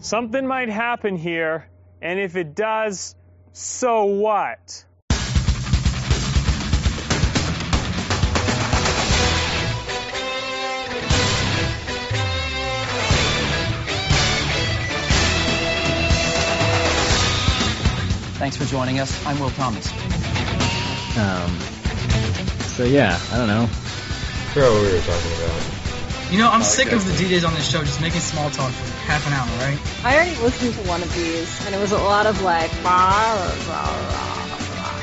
Something might happen here, and if it does, so what? Thanks for joining us. I'm Will Thomas. So yeah, I don't know. I forgot what we were talking about. You know, I'm sick of the DJs on this show just making small talk for half an hour, right? I already listened to one of these, and it was a lot of like, rah, rah, rah, rah.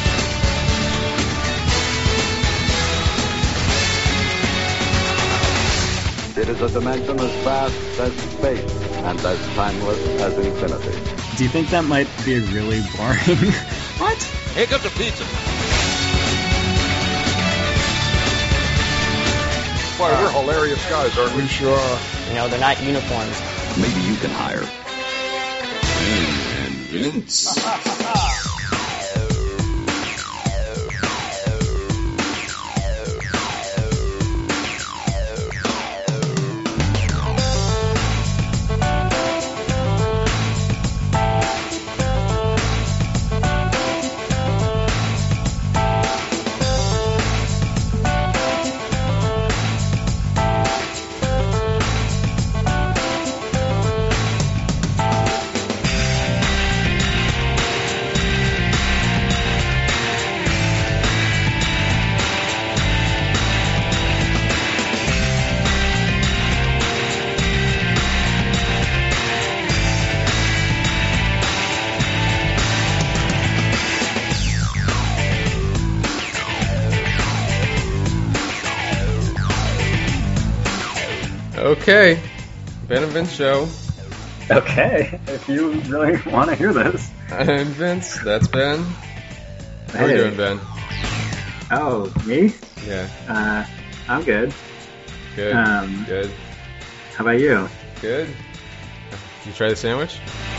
It is a dimension as vast as space and as timeless as infinity. Do you think that might be really boring? What? Here comes the pizza. Boy, we're hilarious guys, aren't we? Sure. You know, they're not uniforms. Maybe you can hire. And Vince. Okay, Ben and Vince show. Okay, if you really want to hear this. I'm Vince, that's Ben. How are you doing, Ben? Oh, me? Yeah. I'm good. Good. Good. How about you? Good. You try the sandwich?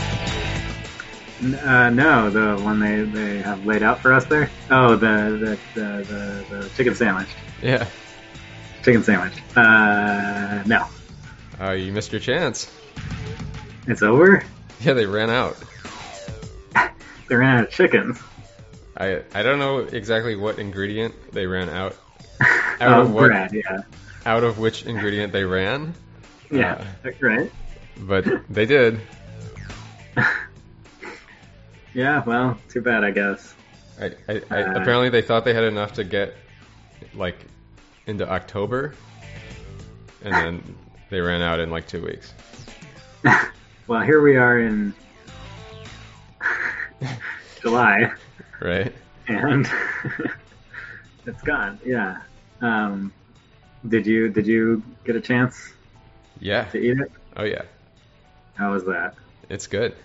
No, the one they have laid out for us there. Oh, the chicken sandwich. Yeah. Chicken sandwich. No. Oh, you missed your chance. It's over? Yeah, they ran out. They ran out of chickens. I don't know exactly what ingredient they ran out. Bread, yeah. Out of which ingredient they ran. Yeah, right. But they did. Yeah, well, too bad, I guess. Apparently they thought they had enough to get, like, into October, and then they ran out in, like, 2 weeks. Well, here we are in July. Right. And it's gone, yeah. Did you get a chance Yeah. to eat it? Oh, yeah. How was that? It's good.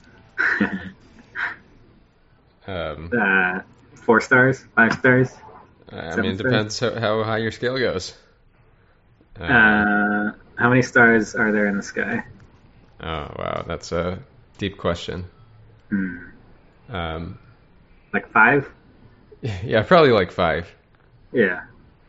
4 stars? 5 stars? I mean, it depends how high your scale goes. How many stars are there in the sky? Oh, wow. That's a deep question. Like 5? Yeah, probably like 5. Yeah.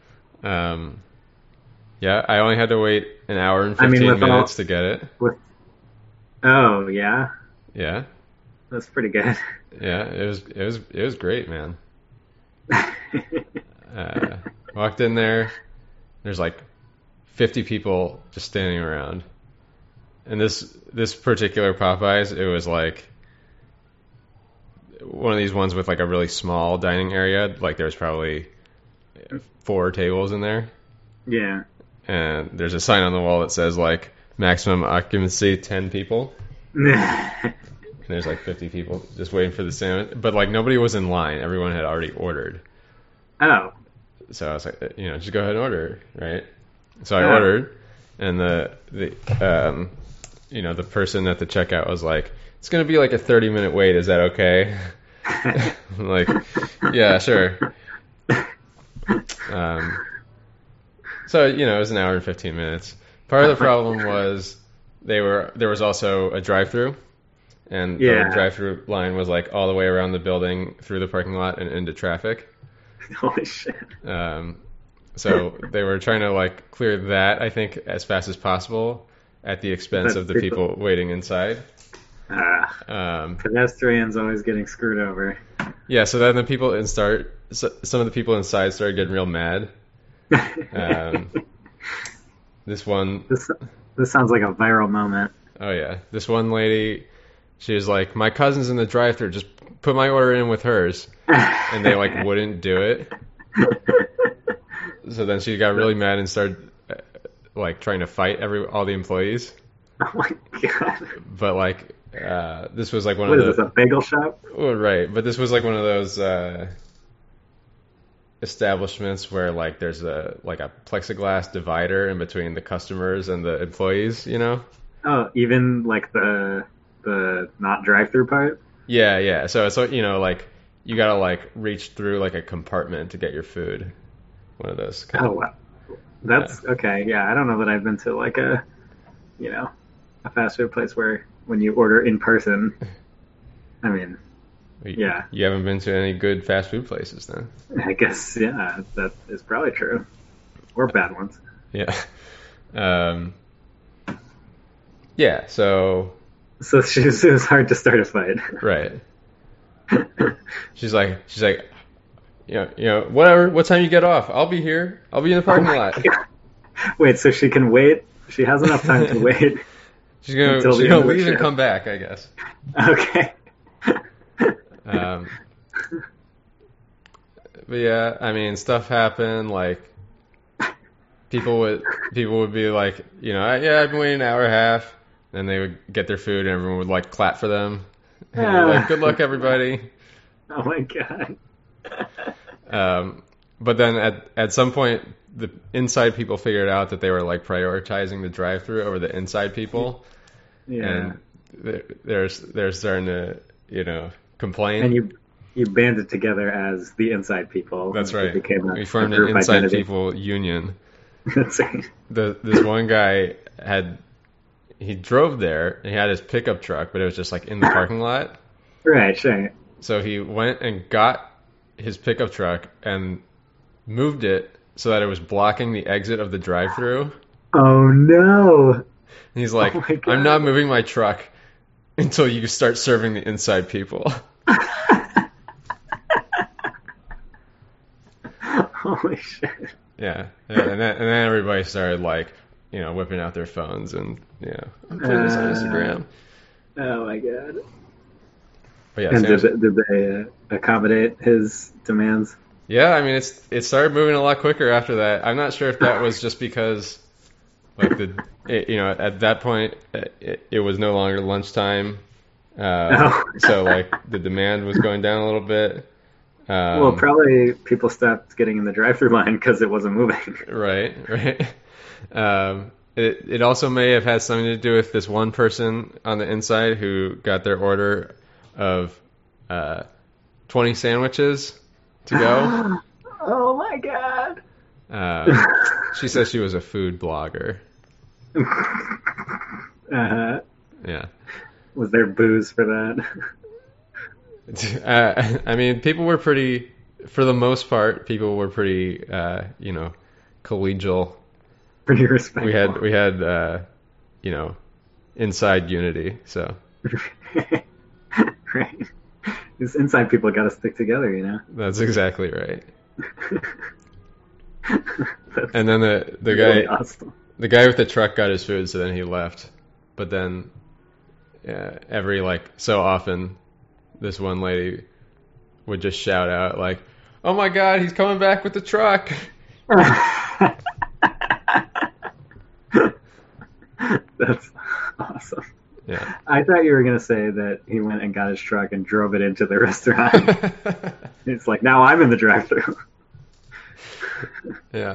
Yeah, I only had to wait an hour and 15 minutes to get it. Oh, yeah? Yeah. That's pretty good. Yeah, it was great, man. Walked in there, there's like 50 people just standing around. And this particular Popeyes, it was like one of these ones with like a really small dining area. Like there's probably 4 tables in there. Yeah. And there's a sign on the wall that says like maximum occupancy 10 people. And there's like 50 people just waiting for the sandwich. But like nobody was in line. Everyone had already ordered. Oh. So I was like, just go ahead and order, right? So I ordered, and the person at the checkout was like, it's going to be like a 30-minute wait. Is that okay? I'm like, yeah, sure. So, it was an hour and 15 minutes. Part of the problem was there was also a drive-through, and the drive-through line was like all the way around the building, through the parking lot, and into traffic. Holy shit. So they were trying to like clear that, I think, as fast as possible, at the expense of the people waiting inside. Pedestrians always getting screwed over. Yeah, so then some of the people inside started getting real mad. This sounds like a viral moment. Oh yeah, this one lady, she was like, "My cousin's in the drive-thru, just put my order in with hers," and they like wouldn't do it. So then she got really mad and started like trying to fight all the employees. Oh my god! But like, this was like one of the. What is this, a bagel shop? Well, right, but this was like one of those establishments where like there's a plexiglass divider in between the customers and the employees, you know? Oh, even like the not drive-through part? Yeah. So it's like, you know, like you gotta like reach through like a compartment to get your food. One of those. Wow. That's okay. Yeah, I don't know that I've been to like a fast food place where when you order in person, I mean, yeah. You haven't been to any good fast food places then? I guess, yeah, that is probably true. Or bad ones. Yeah. Yeah, so it was hard to start a fight. Right. She's like, you know, whatever, what time you get off? I'll be here. I'll be in the parking lot. Wait, so she can wait? She has enough time to wait. She's gonna leave and come back, I guess. Okay. But yeah, I mean, stuff happened. Like people would be like, you know, yeah, I've been waiting an hour and a half. Then they would get their food, and everyone would like clap for them. Like, good luck, everybody. Oh my god. But then at some point, the inside people figured out that they were like prioritizing the drive-thru over the inside people. Yeah. And they're starting to, you know, complain. And you banded together as the inside people. That's right. We formed an inside identity. people union. That's right. This one guy he drove there and he had his pickup truck, but it was just like in the parking lot. Right, sure. So he went and got his pickup truck and moved it so that it was blocking the exit of the drive-thru. Oh no. And he's like, oh I'm not moving my truck until you start serving the inside people. Holy shit. Yeah. And then everybody started like, you know, whipping out their phones and, you know, I'm putting this on Instagram. Oh my god. But yeah, and did they accommodate his demands? Yeah, I mean, it started moving a lot quicker after that. I'm not sure if that was just because, like, at that point, it was no longer lunchtime. So, like, the demand was going down a little bit. Well, probably people stopped getting in the drive-thru line because it wasn't moving. Right. It also may have had something to do with this one person on the inside who got their order of 20 sandwiches to go. Oh my god. She says she was a food blogger. Uh-huh. Yeah. Was there booze for that? I mean, people were for the most part, pretty, you know, collegial. Pretty respectful. We had, you know, inside unity, so. Right. These inside people got to stick together, you know? That's exactly right. And then the really guy, awesome. The guy with the truck got his food, so then he left. But then, every like so often, this one lady would just shout out like, "Oh my God, he's coming back with the truck!" That's awesome. Yeah. I thought you were going to say that he went and got his truck and drove it into the restaurant. It's like, now I'm in the drive-thru. Yeah.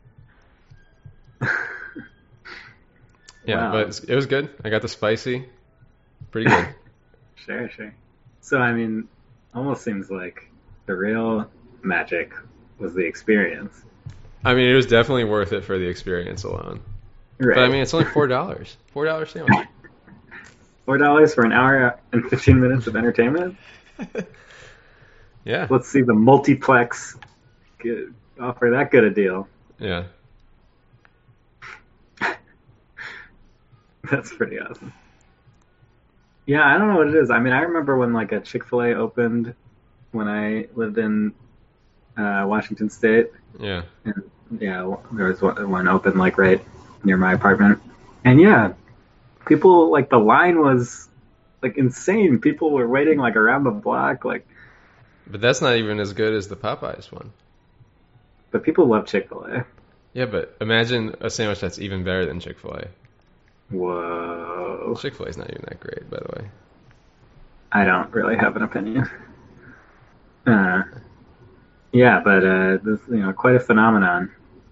Yeah, Wow. but it was good. I got the spicy. Pretty good. Sure. So, I mean, almost seems like the real magic was the experience. I mean, it was definitely worth it for the experience alone. Right. But, I mean, it's only $4. $4 sandwich. $4 for an hour and 15 minutes of entertainment? Yeah. Let's see the multiplex offer that good a deal. Yeah. That's pretty awesome. Yeah, I don't know what it is. I mean, I remember when like a Chick-fil-A opened when I lived in Washington State. Yeah. And yeah, there was one open like right near my apartment. And yeah, people like the line was like insane. People were waiting like around the block, like. But that's not even as good as the Popeyes one. But people love Chick-fil-A. Yeah, but imagine a sandwich that's even better than Chick-fil-A. Whoa. Chick-fil-A's not even that great, by the way. I don't really have an opinion. Yeah, but this, quite a phenomenon.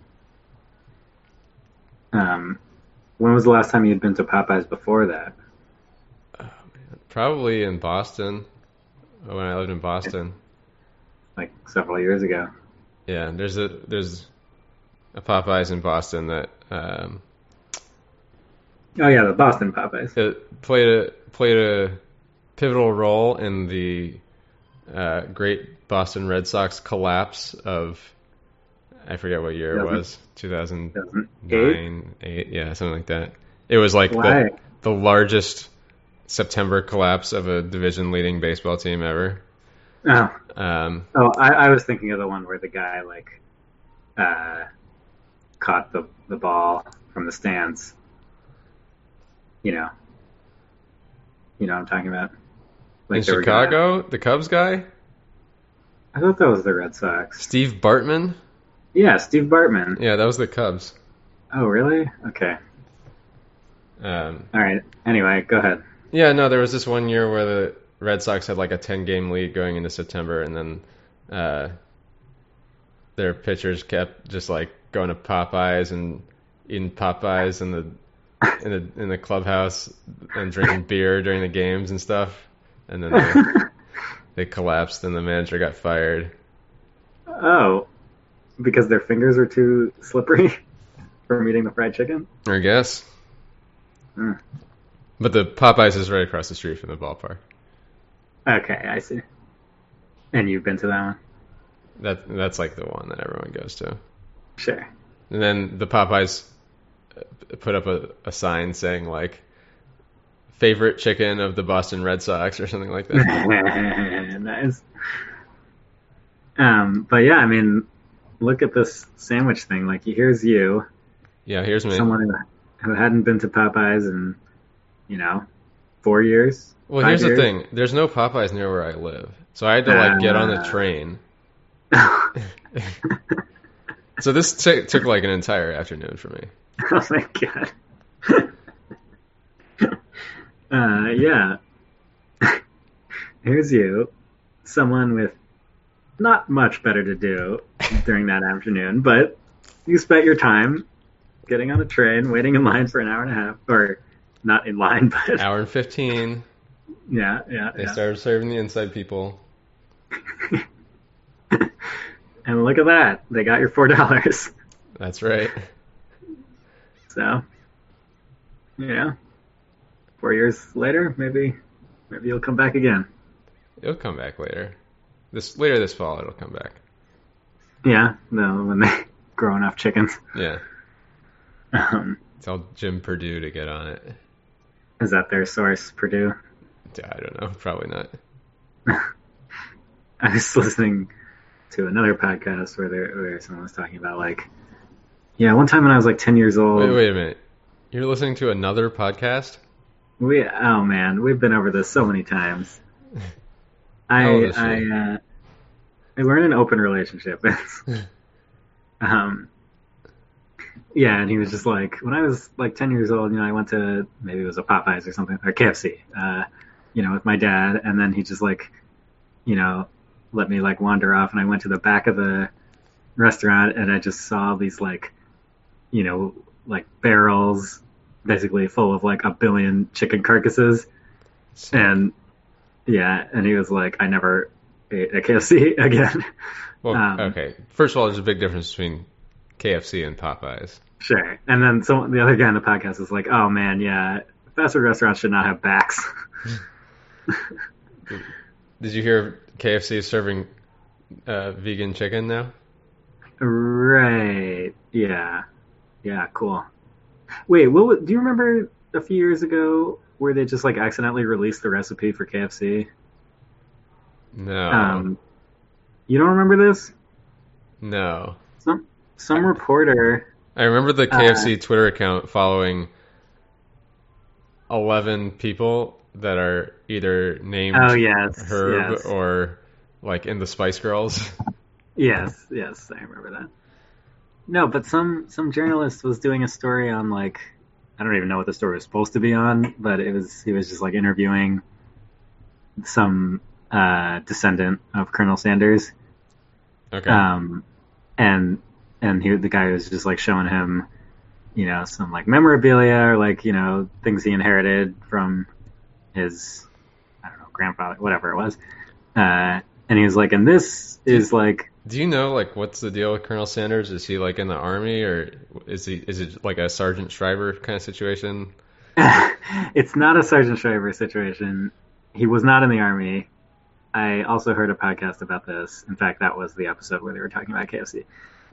When was the last time you'd been to Popeyes before that? Oh, man. Probably in Boston, when I lived in Boston. Like several years ago. Yeah, there's a Popeyes in Boston that oh yeah, the Boston Popeyes. It played a pivotal role in the great Boston Red Sox collapse of, I forget what year it was, 2009, 8, yeah, something like that. It was like the largest September collapse of a division-leading baseball team ever. Oh. I was thinking of the one where the guy like caught the ball from the stands. You know what I'm talking about? Like in Chicago, the Cubs guy? I thought that was the Red Sox. Steve Bartman? Yeah, Steve Bartman. Yeah, that was the Cubs. Oh, really? Okay. All right. Anyway, go ahead. Yeah, no, there was this one year where the Red Sox had like a 10-game lead going into September, and then their pitchers kept just like going to Popeyes and eating Popeyes in the clubhouse and drinking beer during the games and stuff, and then they collapsed and the manager got fired. Oh, because their fingers are too slippery from eating the fried chicken? I guess. Mm. But the Popeyes is right across the street from the ballpark. Okay, I see. And you've been to that one? That's like the one that everyone goes to. Sure. And then the Popeyes put up a sign saying like favorite chicken of the Boston Red Sox or something like that. Nice. But yeah, I mean, look at this sandwich thing. Like, here's you. Yeah, here's me. Someone who hadn't been to Popeyes in, 4 years. Well, here's the thing. There's no Popeyes near where I live. So I had to get on the train. So this took like an entire afternoon for me. Oh my god. Yeah. Here's you, someone with not much better to do during that afternoon, but you spent your time getting on a train, waiting in line for an hour and a half, or not in line, but hour and 15. Yeah. They started serving the inside people. And look at that. They got your $4. That's right. So, 4 years later, maybe you'll come back again. It'll come back later. Later this fall, it'll come back. Yeah, no, when they grow enough chickens. Yeah. Tell Jim Purdue to get on it. Is that their source, Purdue? I don't know. Probably not. I was listening to another podcast where someone was talking about one time when I was 10 years old. Wait a minute. You're listening to another podcast? Oh man, we've been over this so many times. We're in an open relationship. Yeah, and he was just like, when I was 10 years old, I went to, maybe it was a Popeyes or something, or KFC, with my dad, and then he just let me wander off, and I went to the back of the restaurant, and I just saw these barrels basically full of a billion chicken carcasses, and yeah, and he was like, I never ate a KFC again. Well, okay. First of all, there's a big difference between KFC and Popeyes. Sure. And then the other guy on the podcast is like, oh man, yeah, fast food restaurants should not have backs. Did you hear KFC is serving vegan chicken now? Right. Yeah. Yeah, cool. Wait, do you remember a few years ago where they just like accidentally released the recipe for KFC? No. You don't remember this? No. Some reporter. I remember the KFC Twitter account following 11 people that are either named Herb or like in the Spice Girls. Yes, I remember that. No, but some journalist was doing a story on like, I don't even know what the story was supposed to be on, but he was just like interviewing some descendant of Colonel Sanders. Okay. And the guy was just like showing him, you know, some like memorabilia or like, you know, things he inherited from his, I don't know, grandfather, whatever it was. And he was like, and this is like. Do you know like what's the deal with Colonel Sanders? Is he like in the army, or is it like a Sergeant Shriver kind of situation? It's not a Sergeant Shriver situation. He was not in the army. I also heard a podcast about this. In fact, that was the episode where they were talking about KFC.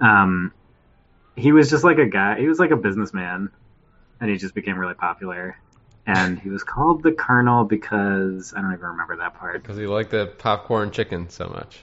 He was just like a guy. He was like a businessman, and he just became really popular. And he was called the Colonel because I don't even remember that part. Because he liked the popcorn chicken so much.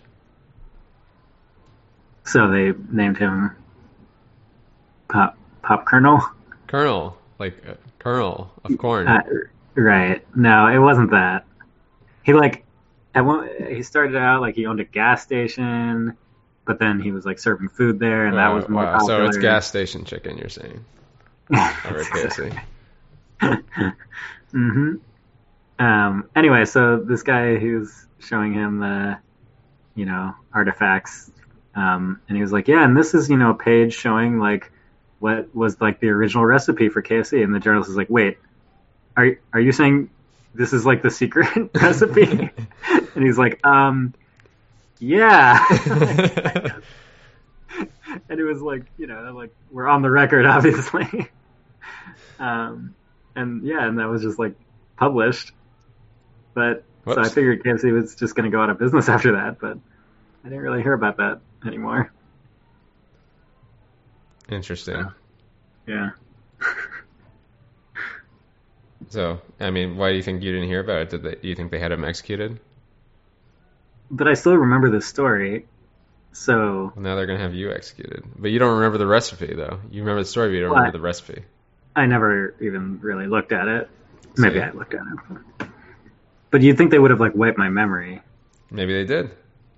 So they named him Pop Colonel. Colonel, like kernel of corn. Right. No, it wasn't that. He like he started out like he owned a gas station, but then he was like serving food there, and that was more popular. So it's gas station chicken, you're saying? Over KFC. Mm-hmm. Anyway, so this guy who's showing him the, you know, artifacts, and he was like, yeah, and this is, you know, a page showing like what was like the original recipe for KFC, and the journalist is like, wait, are you saying this is like the secret recipe? And he's like, yeah. And it was like, you know, like we're on the record, obviously. And that was just like published. But so I figured KFC was just going to go out of business after that, but I didn't really hear about that anymore. Interesting. Yeah. So, I mean, why do you think you didn't hear about it? Do you think they had him executed? But I still remember the story, so... Well, now they're going to have you executed. But you don't remember the recipe, though. You remember the story, but you don't remember the recipe. I never even really looked at it. Maybe I looked at it. But you'd think they would have, like, wiped my memory. Maybe they did.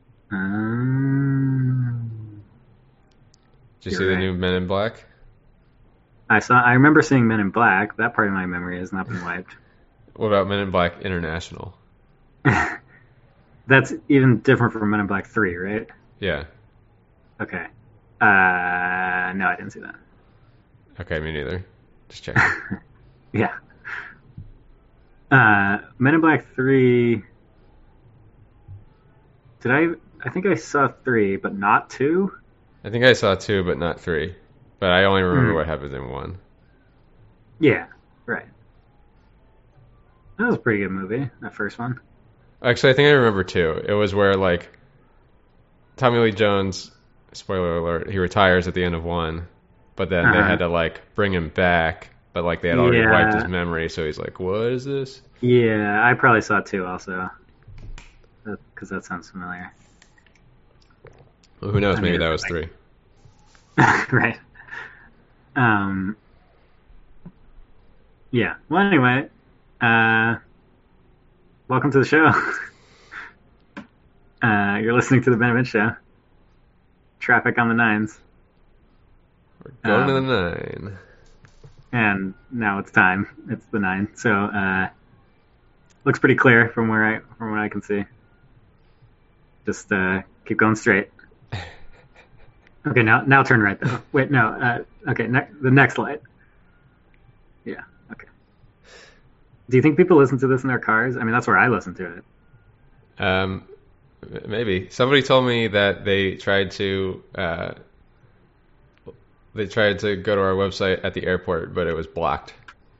Did you see the new Men in Black? I remember seeing Men in Black. That part of my memory has not been wiped. What about Men in Black International? That's even different from Men in Black 3, right? Yeah. Okay. No, I didn't see that. Okay, me neither. Just checking. Yeah. Men in Black 3... I think I saw 3, but not 2? I think I saw 2, but not 3. But I only remember what happened in 1. Yeah, right. That was a pretty good movie, that first one. Actually, I think I remember 2. It was where, like, Tommy Lee Jones, spoiler alert, he retires at the end of 1, but then they had to, like, bring him back, but, like, they had already wiped his memory, so he's like, what is this? Yeah, I probably saw 2 also, because that sounds familiar. Well, who knows, maybe that was 3. Right. Yeah. Well, anyway, welcome to the show. You're listening to the Ben and Vince Show. Traffic on the 9s. We're going to the 9. And now it's time. It's the 9. So, looks pretty clear from what I can see. Just keep going straight. Okay, now turn right though. Wait, no. Okay, the next light. Yeah. Okay. Do you think people listen to this in their cars? I mean, that's where I listen to it. Maybe somebody told me that they tried to go to our website at the airport, but it was blocked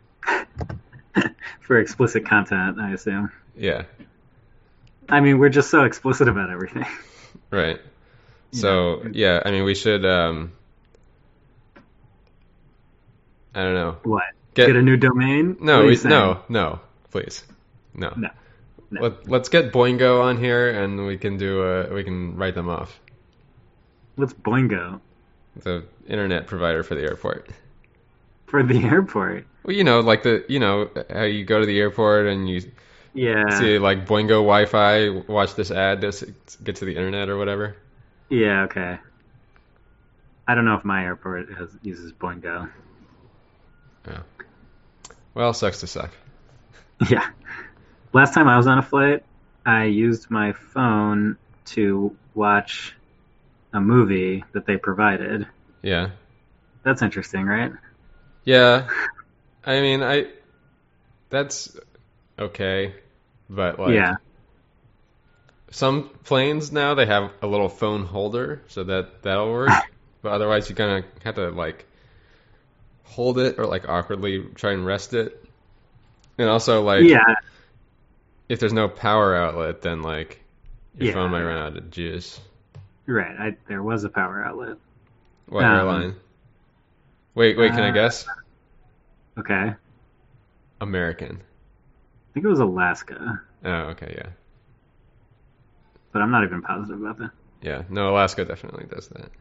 for explicit content, I assume. Yeah. I mean, we're just so explicit about everything. Right. So, yeah, I mean, we should, I don't know. What? get a new domain? No, no, please, no. Let's get Boingo on here, and we can write them off. What's Boingo? The internet provider for the airport. For the airport? Well, like how you go to the airport and you see like Boingo Wi-Fi, watch this ad to get to the internet or whatever. Yeah, okay. I don't know if my airport uses Boingo. Oh. Well, sucks to suck. Yeah. Last time I was on a flight, I used my phone to watch a movie that they provided. Yeah. That's interesting, right? Yeah. I mean, that's okay, but like some planes now, they have a little phone holder, so that'll work. But otherwise, you kind of have to like hold it or like awkwardly try and rest it. And also like if there's no power outlet, then like your phone might run out of juice. Right. There was a power outlet. What airline? Wait, can I guess? Okay. American. I think it was Alaska. Oh, okay, yeah. But I'm not even positive about that. Yeah, no, Alaska definitely does that.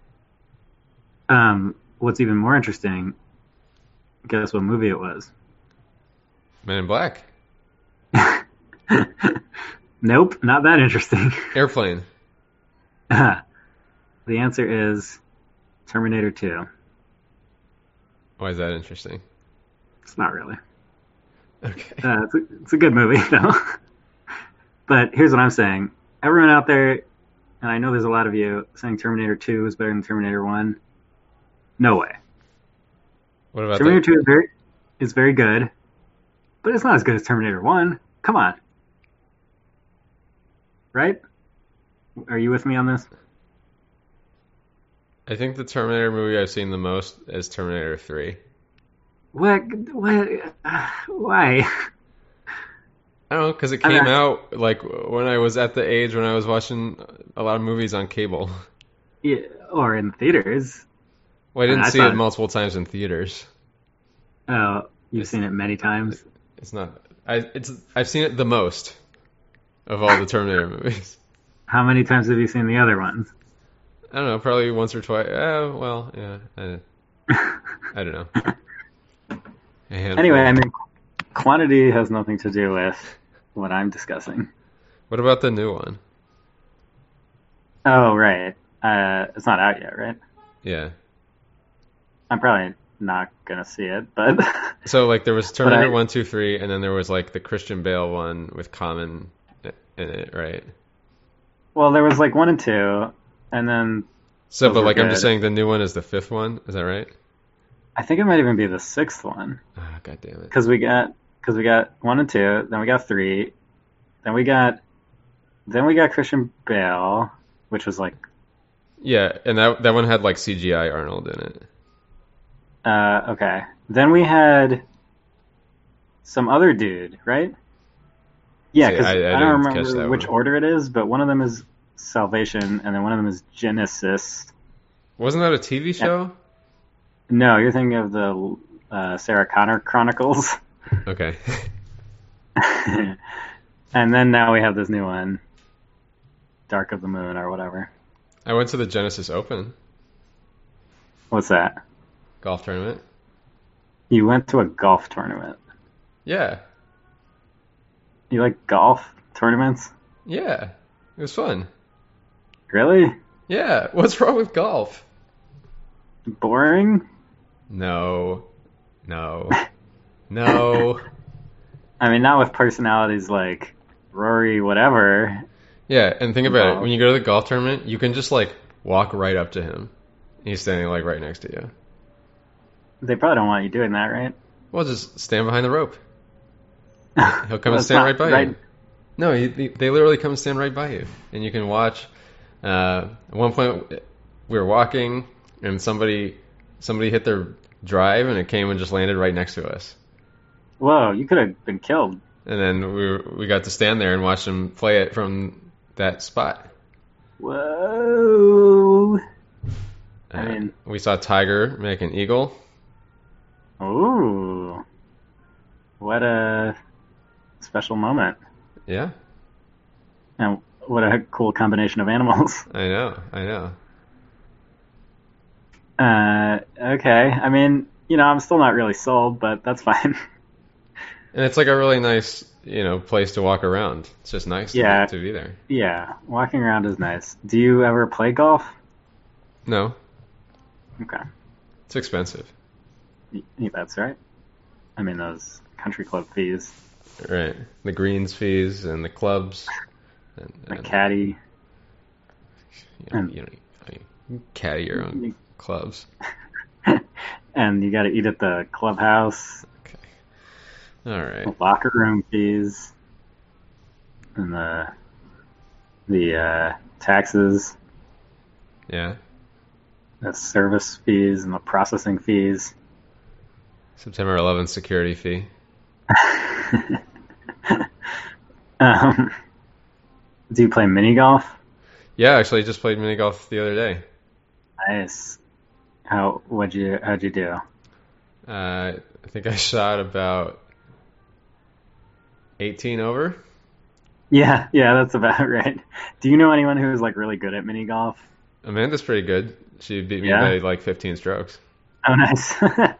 What's even more interesting, guess what movie it was? Men in Black. Nope, not that interesting. Airplane. The answer is Terminator 2. Why is that interesting? It's not really. Okay. It's a good movie, though. But here's what I'm saying. Everyone out there, and I know there's a lot of you, saying Terminator 2 is better than Terminator 1. No way. What about Terminator 2 is very good, but it's not as good as Terminator 1. Come on. Right? Are you with me on this? I think the Terminator movie I've seen the most is Terminator 3. What? Why? I don't know, because it came out like when I was at the age when I was watching a lot of movies on cable. Yeah, or in theaters. Well, I didn't see it multiple times in theaters. Oh, you've seen it many times? It's not. I've seen it the most of all the Terminator movies. How many times have you seen the other ones? I don't know, probably once or twice. Well, yeah. I don't know. Anyway, I mean, quantity has nothing to do with what I'm discussing. What about the new one? Oh, right. It's not out yet, right? Yeah. I'm probably not going to see it, but... So, like, there was Terminator 1, 2, 3, and then there was, like, the Christian Bale one with Common in it, right? Well, there was, like, 1 and 2, and then... So, but, like, good. I'm just saying the new one is the 5th one? Is that right? I think it might even be the 6th one. Oh, God damn it. Because we got 1 and 2, then we got 3, then we got Christian Bale, which was, like... Yeah, and that one had, like, CGI Arnold in it. Okay. Then we had some other dude, right? Yeah, because I don't remember which order it is, but one of them is Salvation, and then one of them is Genesis. Wasn't that a TV show? No, you're thinking of the Sarah Connor Chronicles. Okay. And then now we have this new one, Dark of the Moon or whatever. I went to the Genesis Open. What's that? Golf tournament. You went to a golf tournament? Yeah. You like golf tournaments? Yeah. It was fun. Really? Yeah. What's wrong with golf? Boring? No. No. I mean, not with personalities like Rory whatever. Yeah, and think about it. When you go to the golf tournament, you can just, like, walk right up to him. He's standing, like, right next to you. They probably don't want you doing that, right? Well, just stand behind the rope. He'll come and stand right by you. No, they literally come and stand right by you. And you can watch. At one point, we were walking, and somebody hit their drive, and it came and just landed right next to us. Whoa, you could have been killed. And then we got to stand there and watch them play it from that spot. Whoa. I mean, we saw Tiger make an eagle. Ooh. What a special moment. Yeah. And what a cool combination of animals. I know. Okay. I mean, I'm still not really sold, but that's fine. And it's like a really nice, place to walk around. It's just nice to be there. Yeah, walking around is nice. Do you ever play golf? No. Okay. It's expensive. That's right. I mean, those country club fees. Right. The greens fees and the clubs. The caddy. You caddy your own clubs. And you got to eat at the clubhouse. Okay. All right. The locker room fees. And the taxes. Yeah. The service fees and the processing fees. September 11th security fee. Do you play mini golf? Yeah, actually, I just played mini golf the other day. Nice. How'd you do? I think I shot about 18 over. Yeah, that's about right. Do you know anyone who's like really good at mini golf? Amanda's pretty good. She beat me by like 15 strokes. Oh, nice.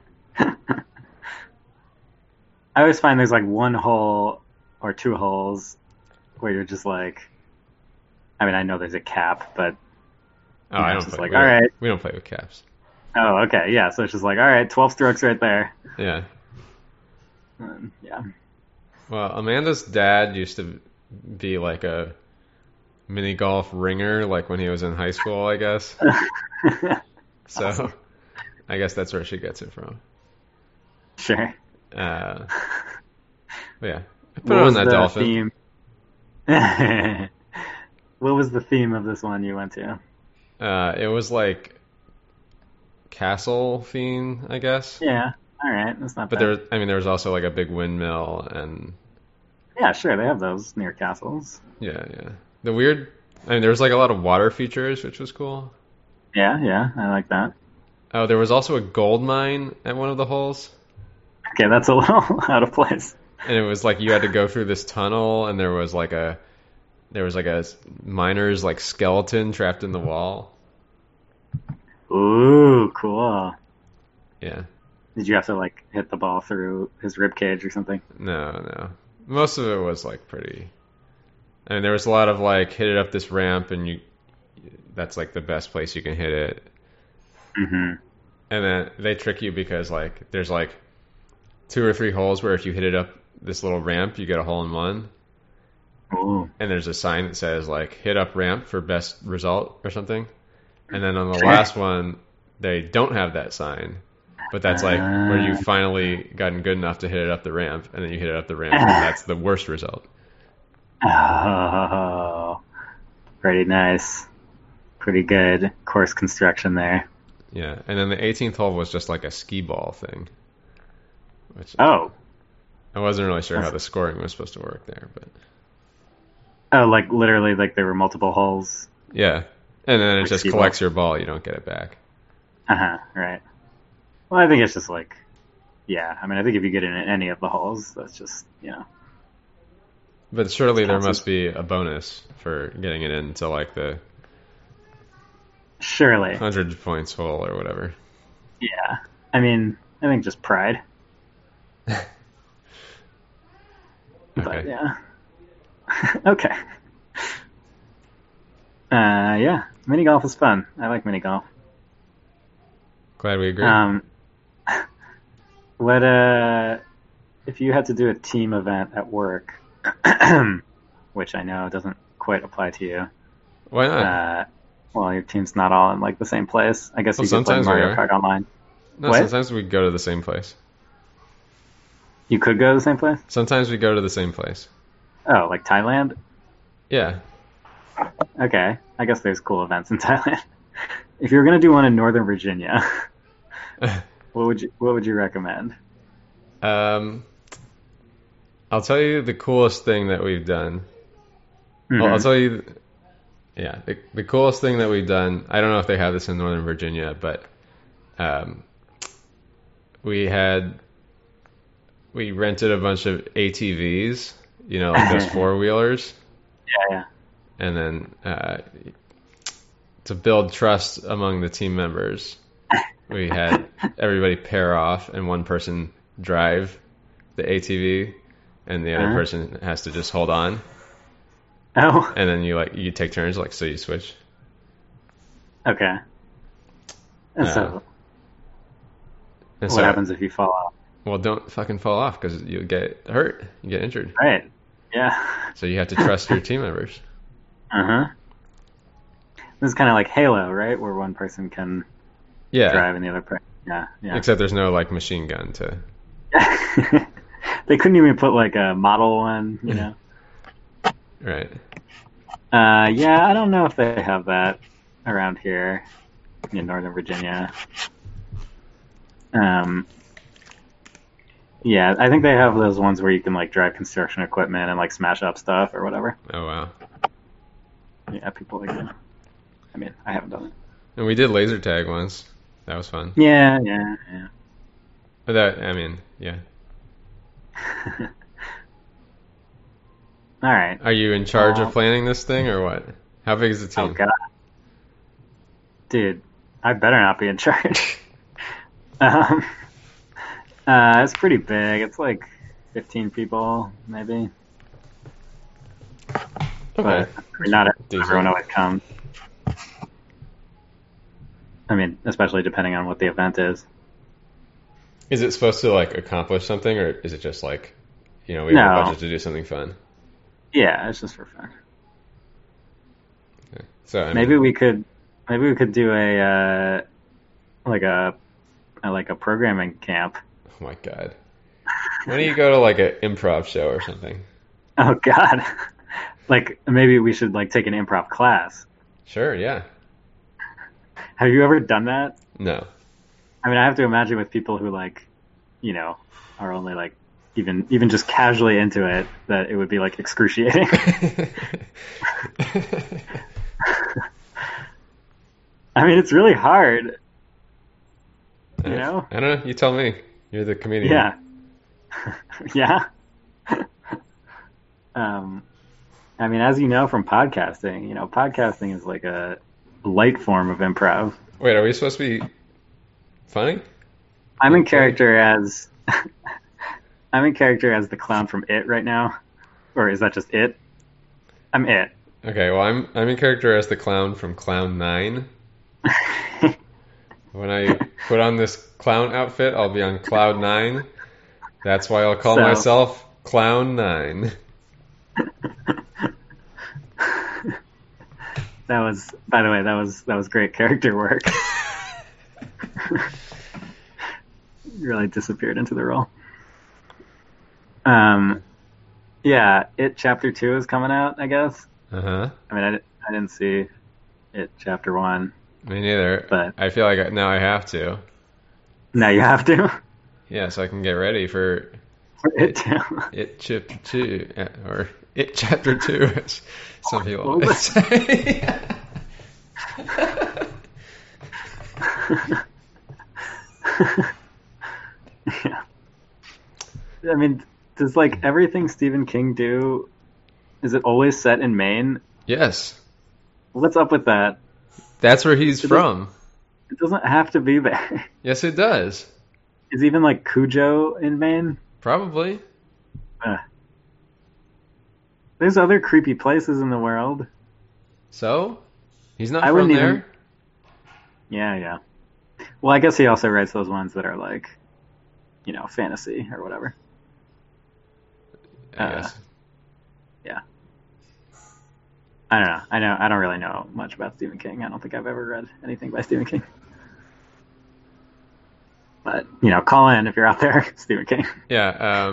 I always find there's like one hole or two holes where you're just like, I mean, I know there's a cap, but I don't play. Like, all right, we don't play with caps. Oh, okay, yeah. So it's just like, all right, 12 strokes right there. Yeah. Yeah. Well, Amanda's dad used to be like a mini golf ringer, like when he was in high school, I guess. So, awesome. I guess that's where she gets it from. Sure. But yeah, I put it on that dolphin. Theme? What was the theme of this one you went to? It was like castle theme, I guess. Yeah. All right, that's not bad. But there was also like a big windmill and. Yeah, sure, they have those near castles. Yeah. There was like a lot of water features, which was cool. Yeah, I like that. Oh, there was also a gold mine at one of the holes. Okay, that's a little out of place. And it was like you had to go through this tunnel, and there was like a miner's like skeleton trapped in the wall. Ooh, cool. Yeah. Did you have to like hit the ball through his rib cage or something? No. Most of it was like pretty. I mean, there was a lot of like hit it up this ramp, and that's like the best place you can hit it. Mm-hmm. And then they trick you because like there's like 2 or 3 holes where if you hit it up this little ramp, you get a hole in one. Ooh. And there's a sign that says like hit up ramp for best result or something. And then on the last one, they don't have that sign. But that's like where you finally gotten good enough to hit it up the ramp, and then you hit it up the ramp, and that's the worst result. Oh, pretty nice. Pretty good course construction there. Yeah, and then the 18th hole was just like a skee ball thing. Which I wasn't really sure how the scoring was supposed to work there, but. Oh, like literally, like there were multiple holes. Yeah, and then it just collects your ball. You don't get it back. Right. Well, I think it's just like, yeah. I mean, I think if you get in any of the holes, that's just, But surely there must be a bonus for getting it into like the. Surely. 100 points hole or whatever. Yeah. I mean, I think just pride. Okay. But yeah. Okay. Yeah. Mini golf is fun. I like mini golf. Glad we agree. What if you had to do a team event at work, which I know doesn't quite apply to you? Why not? Well, your team's not all in like the same place. I guess you could play Mario Kart Online. No, sometimes we go to the same place. You could go to the same place? Sometimes we go to the same place. Oh, like Thailand? Yeah. Okay. I guess there's cool events in Thailand. If you were going to do one in Northern Virginia, what would you recommend? I'll tell you the coolest thing that we've done. Mm-hmm. Well, I'll tell you, the coolest thing that we've done. I don't know if they have this in Northern Virginia, but we we rented a bunch of ATVs, like those four-wheelers. Yeah. And then to build trust among the team members, we had everybody pair off and one person drive the ATV and the other person has to just hold on. Oh. And then you take turns, so you switch. Okay. And so what happens if you fall off? Well, don't fucking fall off because you'll get hurt. You get injured. Right. Yeah. So you have to trust your team members. This is kind of like Halo, right? Where one person can drive and the other person. Yeah. Except there's no machine gun to. They couldn't even put a model one, Right. Yeah, I don't know if they have that around here in Northern Virginia. Yeah, I think they have those ones where you can drive construction equipment and smash up stuff or whatever. Oh wow. Yeah, people like that. I mean, I haven't done it. And we did laser tag once. That was fun. Yeah. But yeah. All right. Are you in charge of planning this thing or what? How big is the team? Oh god, dude, I better not be in charge. It's pretty big. It's 15 people, maybe. Okay. But not everyone always comes. I mean, especially depending on what the event is. Is it supposed to accomplish something, or is it just we have a budget to do something fun? Yeah, it's just for fun. Okay. So maybe we could do a programming camp. Oh my god! Why don't you go to an improv show or something? Oh god! Maybe we should take an improv class. Sure. Yeah. Have you ever done that? No. I mean, I have to imagine with people who are only even just casually into it, that it would be excruciating. I mean, it's really hard. You know? I don't know. You tell me. You're the comedian. Yeah. Yeah. I mean, as you know from podcasting, podcasting is a light form of improv. Wait, are we supposed to be funny? I'm in character as the clown from It right now, or is that just It? I'm It. Okay, well, I'm in character as the clown from Clown 9. When I put on this clown outfit, I'll be on Cloud 9. That's why I'll call myself Clown 9. By the way, that was great character work. You really disappeared into the role. Yeah, It Chapter 2 is coming out, I guess. Uh-huh. I mean, I didn't see It Chapter 1. Me neither, but I feel like now I have to. Now you have to? Yeah, so I can get ready for It 2. It Chapter 2, or It Chapter 2, as some people would say. Yeah. I mean, does everything Stephen King do, is it always set in Maine? Yes. What's up with that? That's where he's from. It doesn't have to be there. Yes, it does. Is even Cujo in Maine? Probably. There's other creepy places in the world. So? He's not from there? Yeah. Well, I guess he also writes those ones that are fantasy or whatever. I guess. Yeah. I don't know. I don't really know much about Stephen King. I don't think I've ever read anything by Stephen King. But, call in if you're out there, Stephen King. Yeah,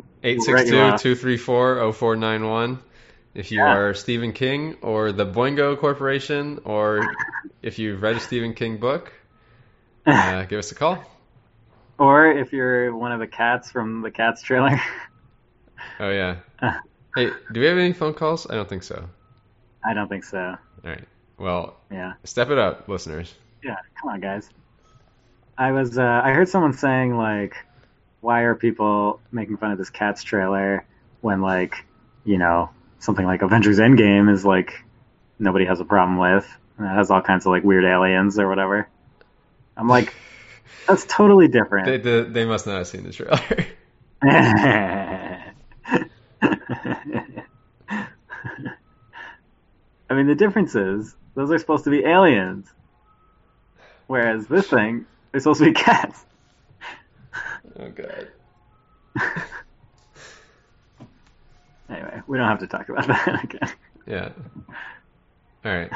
862-234-0491. If you are Stephen King or the Boingo Corporation, or if you've read a Stephen King book, give us a call. Or if you're one of the cats from the Cats trailer. Oh, yeah. Hey, do we have any phone calls? I don't think so. I don't think so. All right. Well, yeah. Step it up, listeners. Yeah, come on, guys. I heard someone saying, why are people making fun of this Cats trailer when, like, you know, something like Avengers Endgame is, like, nobody has a problem with. And it has all kinds of, like, weird aliens or whatever. I'm like, that's totally different. They must not have seen the trailer. I mean, the difference is, those are supposed to be aliens. Whereas this thing, they're supposed to be cats. Oh, God. Anyway, we don't have to talk about that again. Yeah. All right.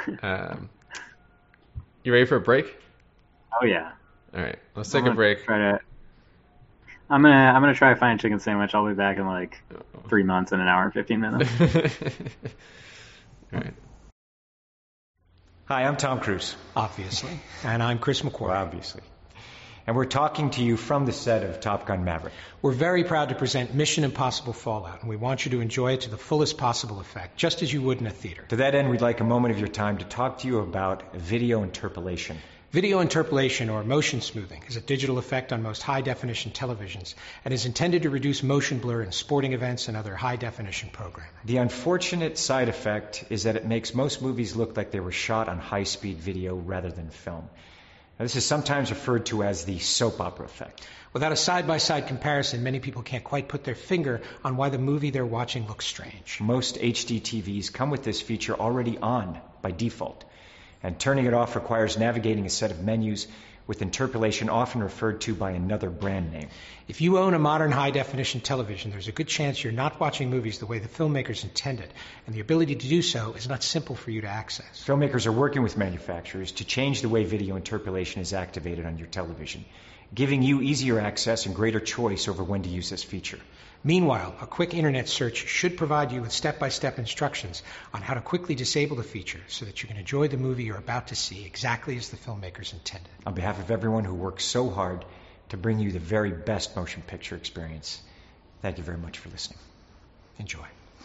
You ready for a break? Oh, yeah. All right. Let's take a break. I'm gonna try to find a chicken sandwich. I'll be back in like 3 months and an hour and 15 minutes. All right. Hi, I'm Tom Cruise. Obviously. And I'm Chris McQuarrie. Well, obviously. And we're talking to you from the set of Top Gun Maverick. We're very proud to present Mission Impossible Fallout, and we want you to enjoy it to the fullest possible effect, just as you would in a theater. To that end, we'd like a moment of your time to talk to you about video interpolation. Video interpolation, or motion smoothing, is a digital effect on most high-definition televisions and is intended to reduce motion blur in sporting events and other high-definition programming. The unfortunate side effect is that it makes most movies look like they were shot on high-speed video rather than film. Now, this is sometimes referred to as the soap opera effect. Without a side-by-side comparison, many people can't quite put their finger on why the movie they're watching looks strange. Most HD TVs come with this feature already on by default. And turning it off requires navigating a set of menus with interpolation often referred to by another brand name. If you own a modern high-definition television, there's a good chance you're not watching movies the way the filmmakers intended, and the ability to do so is not simple for you to access. Filmmakers are working with manufacturers to change the way video interpolation is activated on your television, giving you easier access and greater choice over when to use this feature. Meanwhile, a quick internet search should provide you with step-by-step instructions on how to quickly disable the feature so that you can enjoy the movie you're about to see exactly as the filmmakers intended. On behalf of everyone who works so hard to bring you the very best motion picture experience, thank you very much for listening. Enjoy.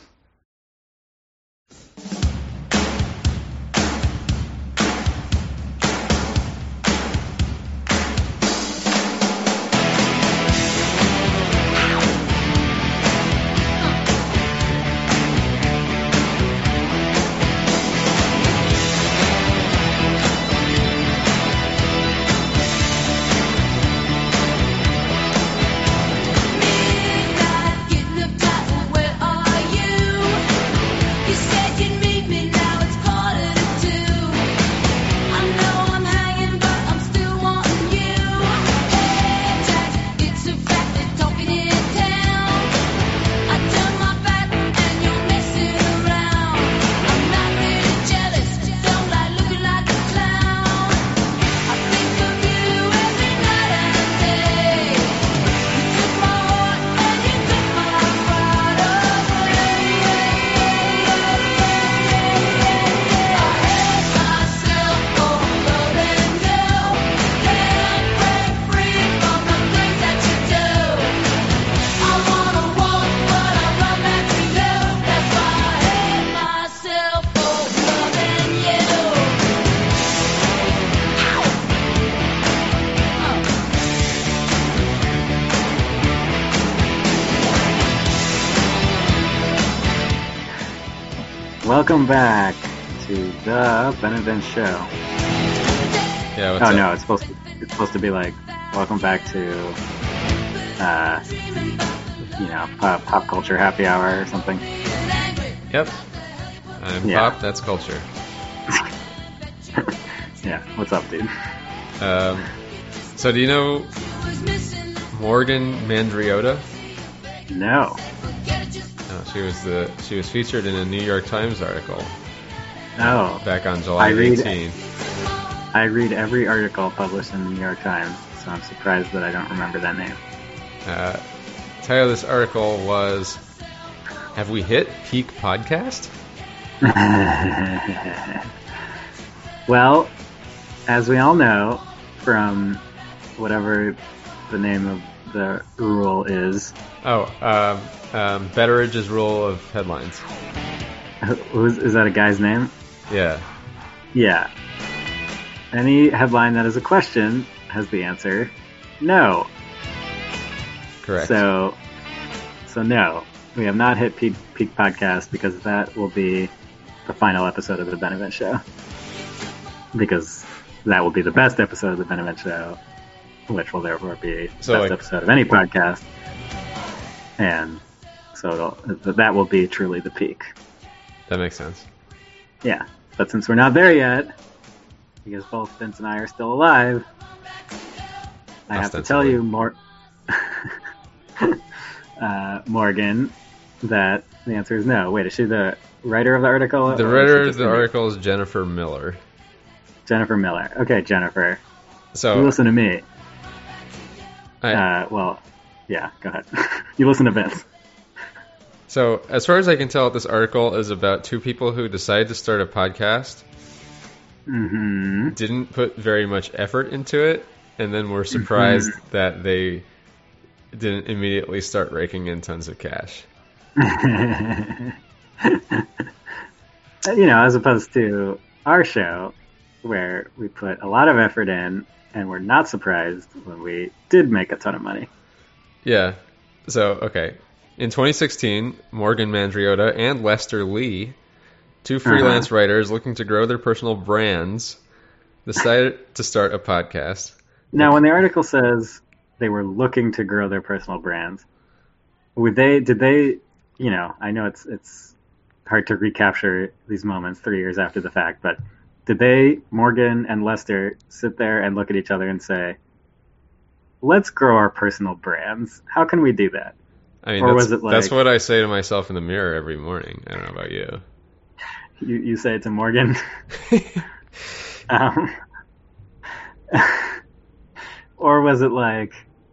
Welcome back to the Ben and Ben Show. Yeah. What's up? No, it's supposed to be like, welcome back to, pop culture happy hour or something. Yep. I'm pop. That's culture. Yeah. What's up, dude? So do you know Morgan Mandriota? No. She was featured in a New York Times article. Oh. Back on July 18. I read every article published in the New York Times, so I'm surprised that I don't remember that name. Title of this article was, "Have we hit peak podcast?" Well, as we all know from whatever the name of the rule is. Betteridge's rule of headlines. Is that a guy's name? Yeah. Yeah. Any headline that is a question has the answer no. Correct. So no, we have not hit peak podcast because that will be the final episode of the Ben Event Show. Because that will be the best episode of the Ben Event Show, which will therefore be the best episode of any podcast. And so that will be truly the peak. That makes sense. Yeah. But since we're not there yet, because both Vince and I are still alive, I have to tell you, Morgan, that the answer is no. Wait, is she the writer of the article? The writer of the article is Jennifer Miller. Jennifer Miller. Okay, Jennifer. So you listen to me. Well, yeah, go ahead. You listen to Vince. So, as far as I can tell, this article is about two people who decided to start a podcast, didn't put very much effort into it, and then were surprised that they didn't immediately start raking in tons of cash. As opposed to our show, where we put a lot of effort in, and we're not surprised when we did make a ton of money. Yeah. So, okay. In 2016, Morgan Mandriota and Lester Lee, two freelance writers looking to grow their personal brands, decided to start a podcast. Now, when the article says they were looking to grow their personal brands, did they, I know it's hard to recapture these moments 3 years after the fact, but did they, Morgan and Lester, sit there and look at each other and say, let's grow our personal brands? How can we do that? I mean, that's what I say to myself in the mirror every morning. I don't know about you. You say it to Morgan? Or was it like,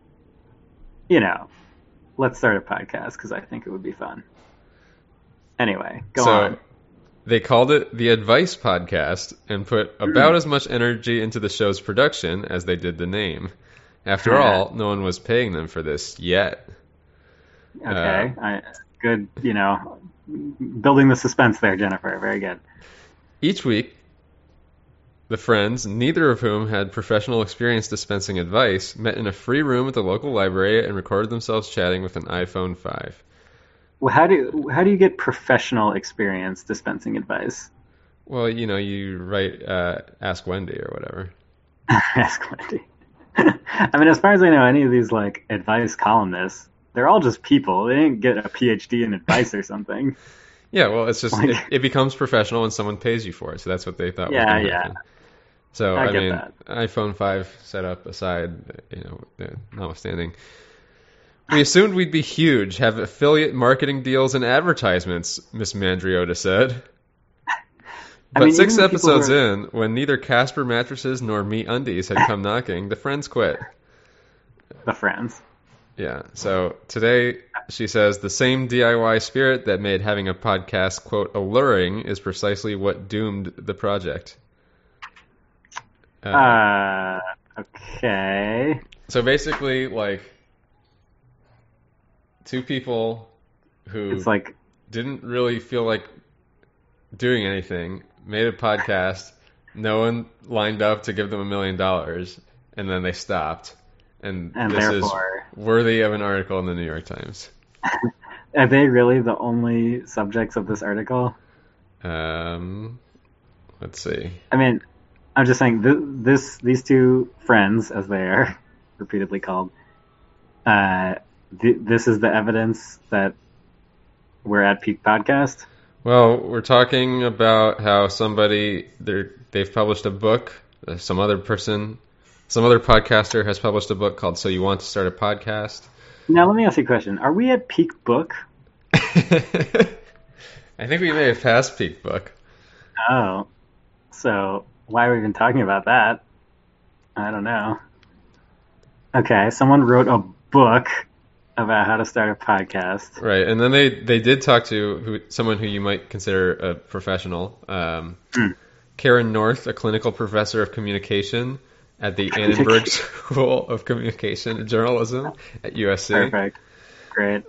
let's start a podcast because I think it would be fun. Anyway, go on. They called it The Advice Podcast and put about as much energy into the show's production as they did the name. After all, no one was paying them for this yet. Okay, good, building the suspense there, Jennifer. Very good. Each week, the friends, neither of whom had professional experience dispensing advice, met in a free room at the local library and recorded themselves chatting with an iPhone 5. Well, how do you get professional experience dispensing advice? Well, you write Ask Wendy or whatever. Ask Wendy. I mean, as far as I know, any of these advice columnists, they're all just people. They didn't get a PhD in advice or something. Yeah, well, it's just it becomes professional when someone pays you for it. So that's what they thought. Yeah. So I mean, iPhone 5 setup aside, notwithstanding, we assumed we'd be huge, have affiliate marketing deals and advertisements. Miss Mandriota said. But 6 episodes in, when neither Casper mattresses nor Me Undies had come knocking, the friends quit. The friends. Yeah, so today, she says, the same DIY spirit that made having a podcast, quote, alluring is precisely what doomed the project. Okay. So basically, two people who didn't really feel like doing anything made a podcast, no one lined up to give them $1 million, and then they stopped. And this therefore, is worthy of an article in the New York Times. Are they really the only subjects of this article? Let's see. I mean, I'm just saying, these two friends, as they are repeatedly called, this is the evidence that we're at peak podcast? Well, we're talking about how they've published a book. Some other podcaster has published a book called So You Want to Start a Podcast. Now, let me ask you a question. Are we at peak book? I think we may have passed peak book. Oh. So, why are we even talking about that? I don't know. Okay, someone wrote a book about how to start a podcast. Right, and then they did talk to someone who you might consider a professional. Karen North, a clinical professor of communication at the Annenberg School of Communication and Journalism at USC. Perfect. Great.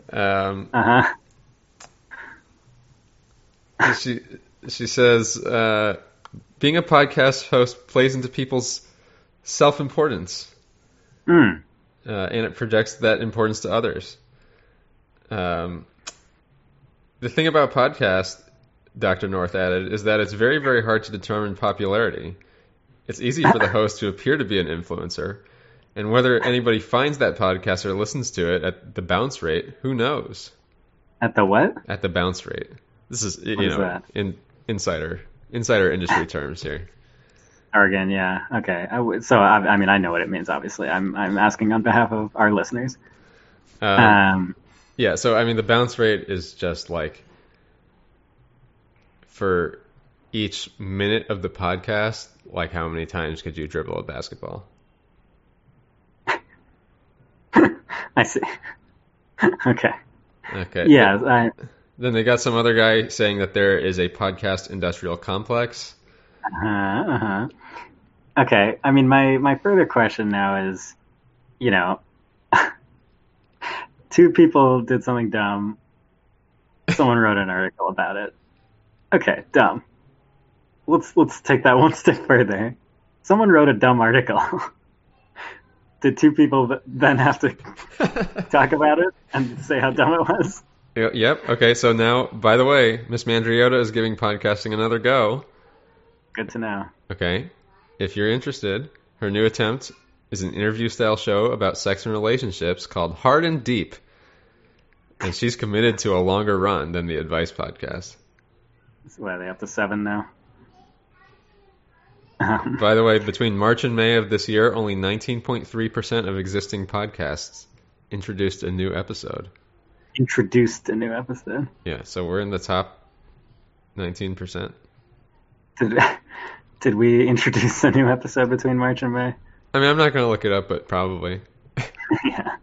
She says, being a podcast host plays into people's self-importance. and it projects that importance to others. The thing about podcasts, Dr. North added, is that it's very, very hard to determine popularity. It's easy for the host to appear to be an influencer, and whether anybody finds that podcast or listens to it at the bounce rate, who knows? At the what? At the bounce rate. This is, What is that? insider industry terms here. Jargon, yeah. Okay. I mean, I know what it means, obviously. I'm asking on behalf of our listeners. Yeah, so, I mean, the bounce rate is just like for each minute of the podcast, like how many times could you dribble a basketball? I see. Okay. Yeah. Then they got some other guy saying that there is a podcast industrial complex. Okay. I mean, my further question now is, you know, two people did something dumb. Someone wrote an article about it. Okay, dumb. Let's take that one step further. Someone wrote a dumb article. Did two people then have to talk about it and say how dumb it was? Yep. Okay, so now, by the way, Miss Mandriota is giving podcasting another go. Good to know. Okay. If you're interested, her new attempt is an interview-style show about sex and relationships called Hard and Deep. And she's committed to a longer run than the Advice podcast. So are they up to 7 now? By the way, between March and May of this year, only 19.3% of existing podcasts introduced a new episode. Yeah, so we're in the top 19%. Did we introduce a new episode between March and May? I mean, I'm not going to look it up, but probably. Yeah.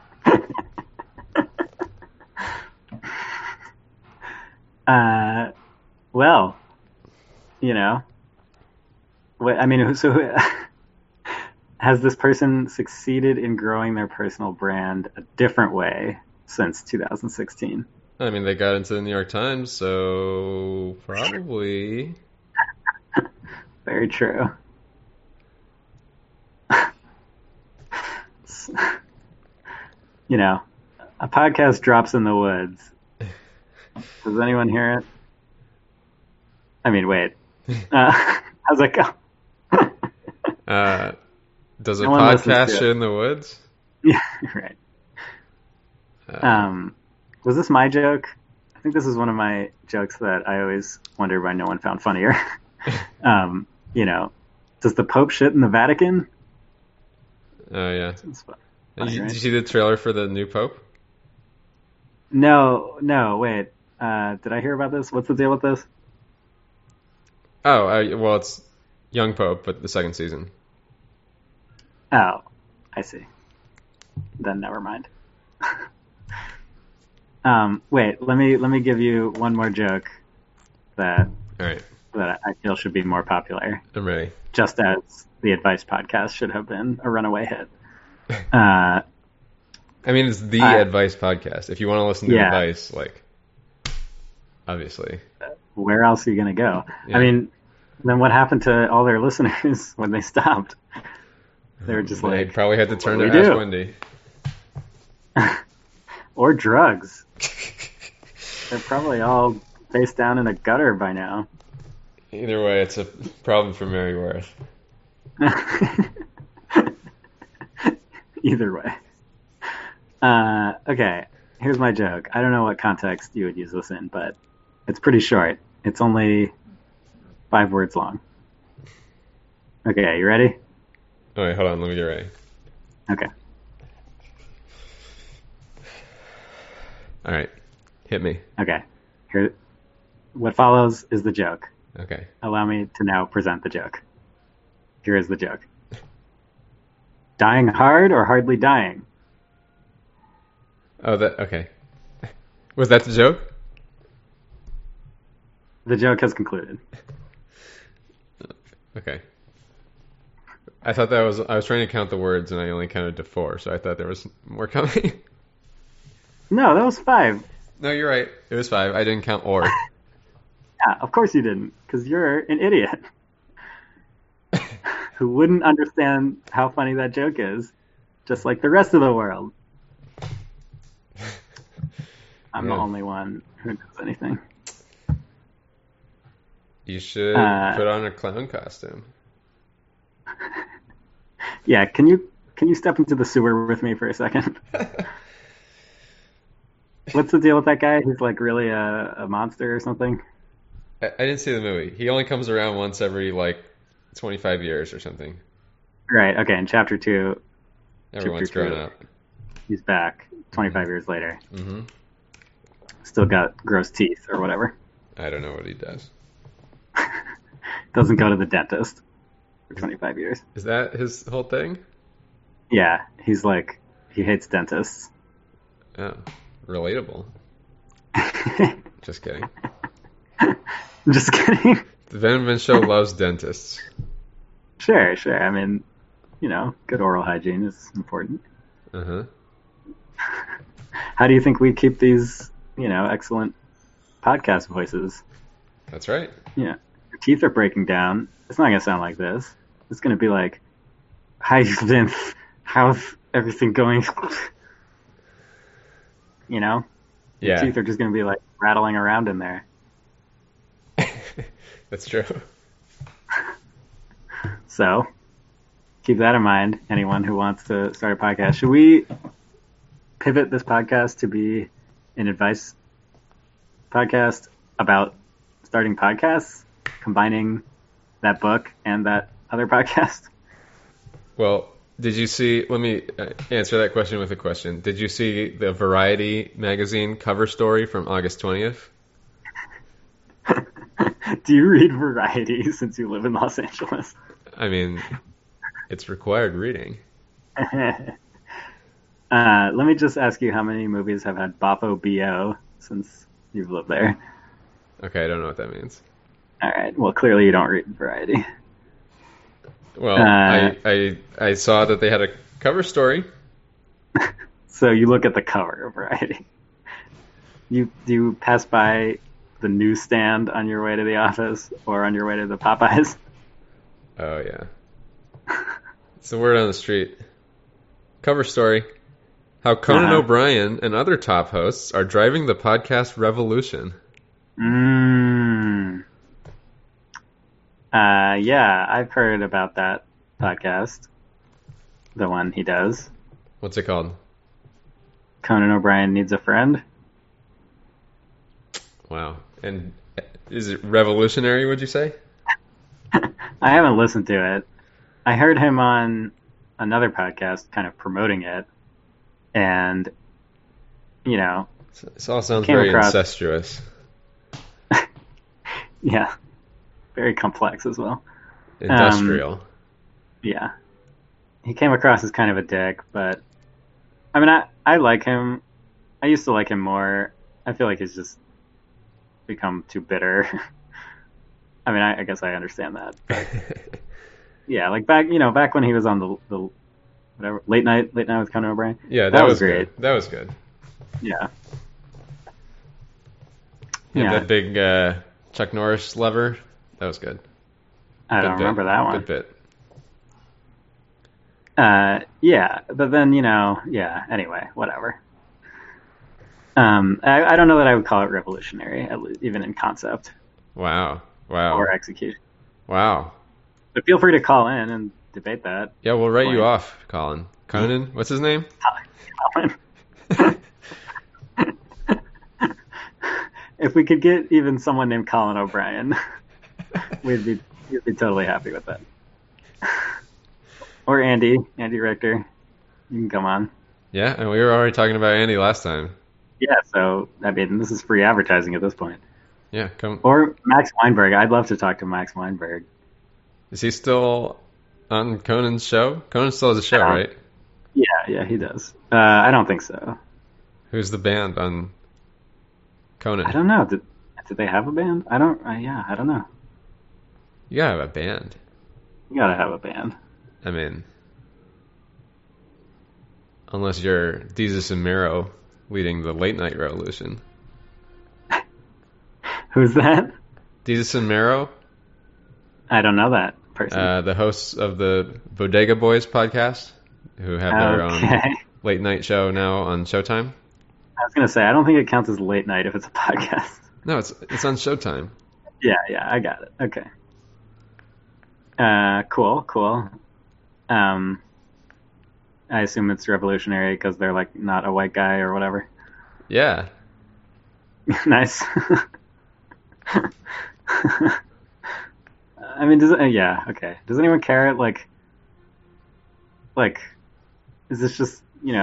Well, you know, I mean, so has this person succeeded in growing their personal brand a different way since 2016? I mean, they got into the New York Times, so probably. Very true. You know, a podcast drops in the woods. Does anyone hear it? I mean, wait. How's it go? Does a podcast shit in the woods? Yeah, right. Was this my joke? I think this is one of my jokes that I always wonder why no one found funnier. You know, does the Pope shit in the Vatican? Oh, yeah. Funny, did you right? see the trailer for the new Pope? No, wait. Did I hear about this? What's the deal with this? Oh, well, it's Young Pope, but the second season. Oh, I see. Then never mind. Wait, let me give you one more joke that All right. that I feel should be more popular. I'm ready. Just as the Advice podcast should have been a runaway hit. I mean, it's the Advice podcast. If you want to listen to Advice, like, obviously. Where else are you going to go? Yeah. I mean, then what happened to all their listeners when they stopped? They were just they like... probably had to turn to Ask Wendy. Or drugs. They're probably all face down in a gutter by now. Either way, it's a problem for Mary Worth. Either way. Okay, here's my joke. I don't know what context you would use this in, but it's pretty short. It's only 5 words long. Okay, you ready? Oh, wait, hold on. Let me get ready. Okay. All right. Hit me. Okay. Here, what follows is the joke. Okay. Allow me to now present the joke. Here is the joke. Dying hard or hardly dying? Oh, okay. Was that the joke? The joke has concluded. Okay. I thought I was trying to count the words and I only counted to 4, so I thought there was more coming. No, that was 5. No, you're right. It was 5. I didn't count or. Yeah, of course you didn't, because you're an idiot who wouldn't understand how funny that joke is just like the rest of the world. I'm the only one who knows anything. You should put on a clown costume. Yeah, can you step into the sewer with me for a second? What's the deal with that guy? He's like really a monster or something? I didn't see the movie. He only comes around once every 25 years or something. Right, okay, in chapter 2... Everyone's grown up. He's back 25 years later. Mm-hmm. Still got gross teeth or whatever. I don't know what he does. Doesn't go to the dentist for 25 years. Is that his whole thing? Yeah, he's like, he hates dentists. Oh, relatable. Just kidding. Just kidding. The Venom Show loves dentists. Sure. I mean, good oral hygiene is important. Uh-huh. How do you think we keep these, excellent podcast voices? That's right. Yeah. Your teeth are breaking down. It's not going to sound like this. It's going to be like, hi, Vince. How's everything going? Your teeth are just going to be like rattling around in there. That's true. So, keep that in mind, anyone who wants to start a podcast. Should we pivot this podcast to be an advice podcast about starting podcasts, combining that book and that other podcast? Well, did you see, let me answer that question with a question. Did you see the Variety magazine cover story from August 20th? Do you read Variety since you live in Los Angeles? I mean, it's required reading. Let me just ask you how many movies have had Boppo B.O. since you've lived there. Okay, I don't know what that means. All right, well, clearly you don't read Variety. Well, I saw that they had a cover story. So you look at the cover of Variety. Do you pass by the newsstand on your way to the office or on your way to the Popeyes? Oh, yeah. It's the word on the street. Cover story. How Conan O'Brien and other top hosts are driving the podcast revolution. Yeah, I've heard about that podcast. The one he does. What's it called? Conan O'Brien Needs a Friend. Wow. And is it revolutionary, would you say? I haven't listened to it. I heard him on another podcast kind of promoting it. And, This all sounds very incestuous. Yeah. Very complex as well. Industrial. Yeah. He came across as kind of a dick, but I mean, I like him. I used to like him more. I feel like he's just become too bitter. I mean, I guess I understand that. But yeah, like back when he was on the whatever late night with Conan O'Brien. Yeah, that was great. That was good. Yeah. That big Chuck Norris lever. That was good. I don't remember that one. Good bit. Yeah, but then anyway, whatever. I don't know that I would call it revolutionary, at least, even in concept. Wow. Or execution. Wow. But feel free to call in and debate that. Yeah, we'll write you off, Colin. Conan, what's his name? Colin. If we could get even someone named Colin O'Brien, we'd be totally happy with that. Or Andy Richter. You can come on. Yeah, and we were already talking about Andy last time. Yeah, so, I mean, this is free advertising at this point. Yeah, come. Or Max Weinberg. I'd love to talk to Max Weinberg. Is he still on Conan's show? Conan still has a show, right? Yeah, he does. I don't think so. Who's the band on Conan? I don't know. Did they have a band? I don't know. You gotta have a band. You gotta have a band. I mean, unless you're Desus and Mero leading the late night revolution. Who's that? Desus and Mero. I don't know that person. The hosts of the Bodega Boys podcast. who have their own late night show now on Showtime. I was gonna say, I don't think it counts as late night if it's a podcast. No, it's on Showtime. Yeah, I got it. Okay. Cool. I assume it's revolutionary because they're like not a white guy or whatever. Yeah. Nice. I mean, okay. Does anyone care? Like, is this just,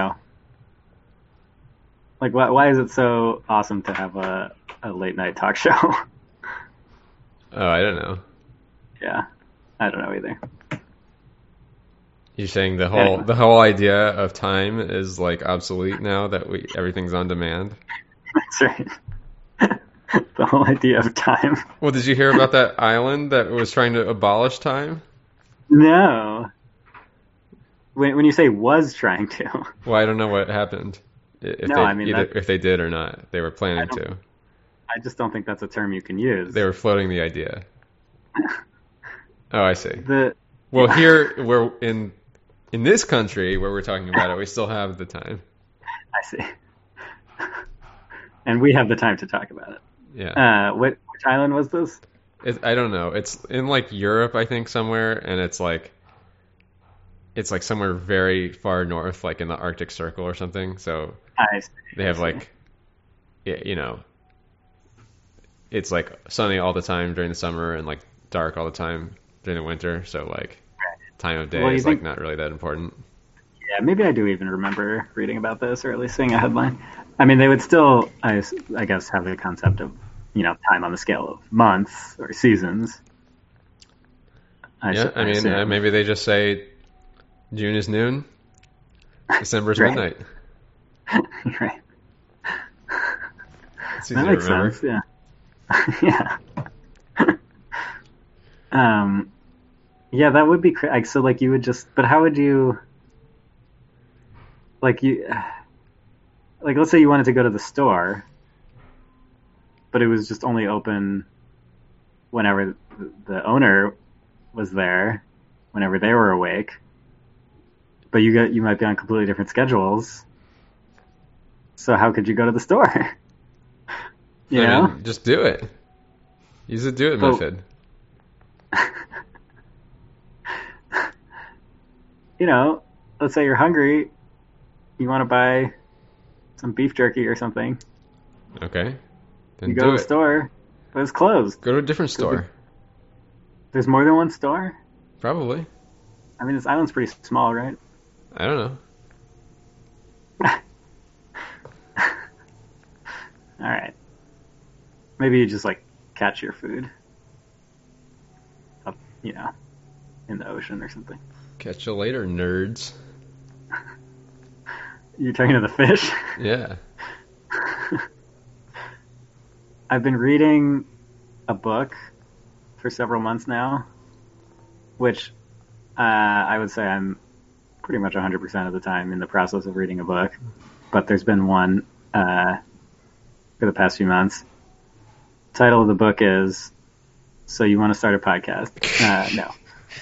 like, why is it so awesome to have a late night talk show? Oh, I don't know. Yeah, I don't know either. You're saying the whole idea of time is like obsolete now that everything's on demand? That's right. The whole idea of time. Well, did you hear about that island that was trying to abolish time? No. When you say was trying to. Well, I don't know what happened. If they did or not. They were planning to. I just don't think that's a term you can use. They were floating the idea. Oh, I see. Well, here we're in this country where we're talking about it, we still have the time. I see. And we have the time to talk about it. Yeah. Which island was this? I don't know. It's in like Europe, I think, somewhere, and it's like somewhere very far north, like in the Arctic Circle or something. So they have like, it's like sunny all the time during the summer and like dark all the time during the winter. So like time of day is like not really that important. Yeah, maybe I do even remember reading about this or at least seeing a headline. I mean, they would still, I guess, have the concept of, time on the scale of months or seasons. Maybe they just say June is noon, December is midnight. Right. It's easy that makes sense, yeah. Yeah. Yeah, that would be so like you would just, but how would you, like let's say you wanted to go to the store, but it was just only open whenever the owner was there, whenever they were awake, but you might be on completely different schedules, so how could you go to the store? Just do it. Use the do it method. Let's say you're hungry, you want to buy some beef jerky or something. Okay. Then you go to the store, but it's closed. Go to a different store. There's more than one store? Probably. I mean, this island's pretty small, right? I don't know. All right. Maybe you just, catch your food up, in the ocean or something. Catch you later, nerds. You're talking to the fish? Yeah. I've been reading a book for several months now, which I would say I'm pretty much 100% of the time in the process of reading a book. But there's been one for the past few months. Title of the book is So You Want to Start a Podcast? No.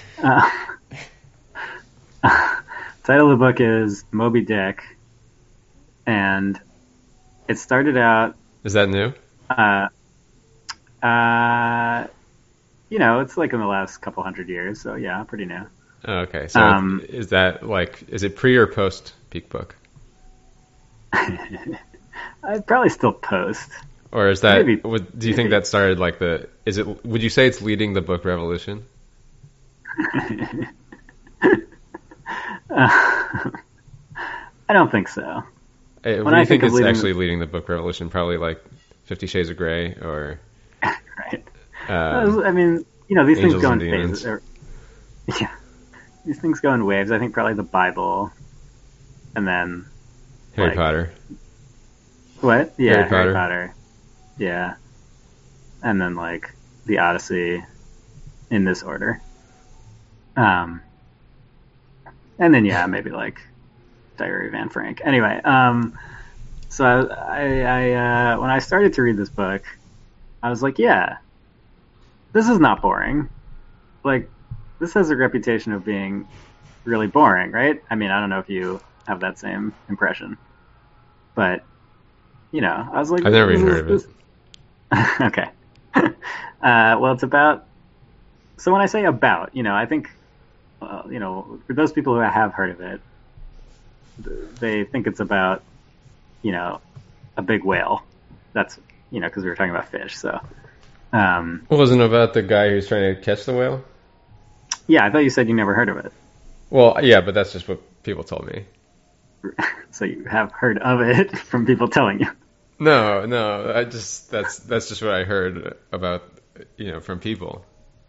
Title of the book is Moby Dick, and it started out... Is that new? It's in the last couple hundred years, so yeah, pretty new. Oh, okay, so is that is it pre or post Peak Book? I'd probably still post. Or is that? Maybe, do you think that started Is it? Would you say it's leading the book revolution? I don't think so. What do you think is actually leading the book revolution? Probably 50 Shades of Grey or... Right. These things go in phases. Yeah. These things go in waves. I think probably the Bible and then... Harry Potter. What? Yeah, Harry Potter. Yeah. And then the Odyssey in this order. And then maybe Diary of Anne Frank. Anyway, so I when I started to read this book, I was like, yeah, this is not boring. This has a reputation of being really boring, right? I mean, I don't know if you have that same impression, but you know, I was like, I've never even heard of it. Okay. Well, it's about. So when I say about, you know, I think, you know, for those people who have heard of it, they think it's about, you know, a big whale. That's, you know, because we were talking about fish. So. Wasn't it about the guy who's trying to catch the whale? Yeah, I thought you said you never heard of it. Well, yeah, but that's just what people told me. So you have heard of it from people telling you. No, that's just what I heard about, you know, from people.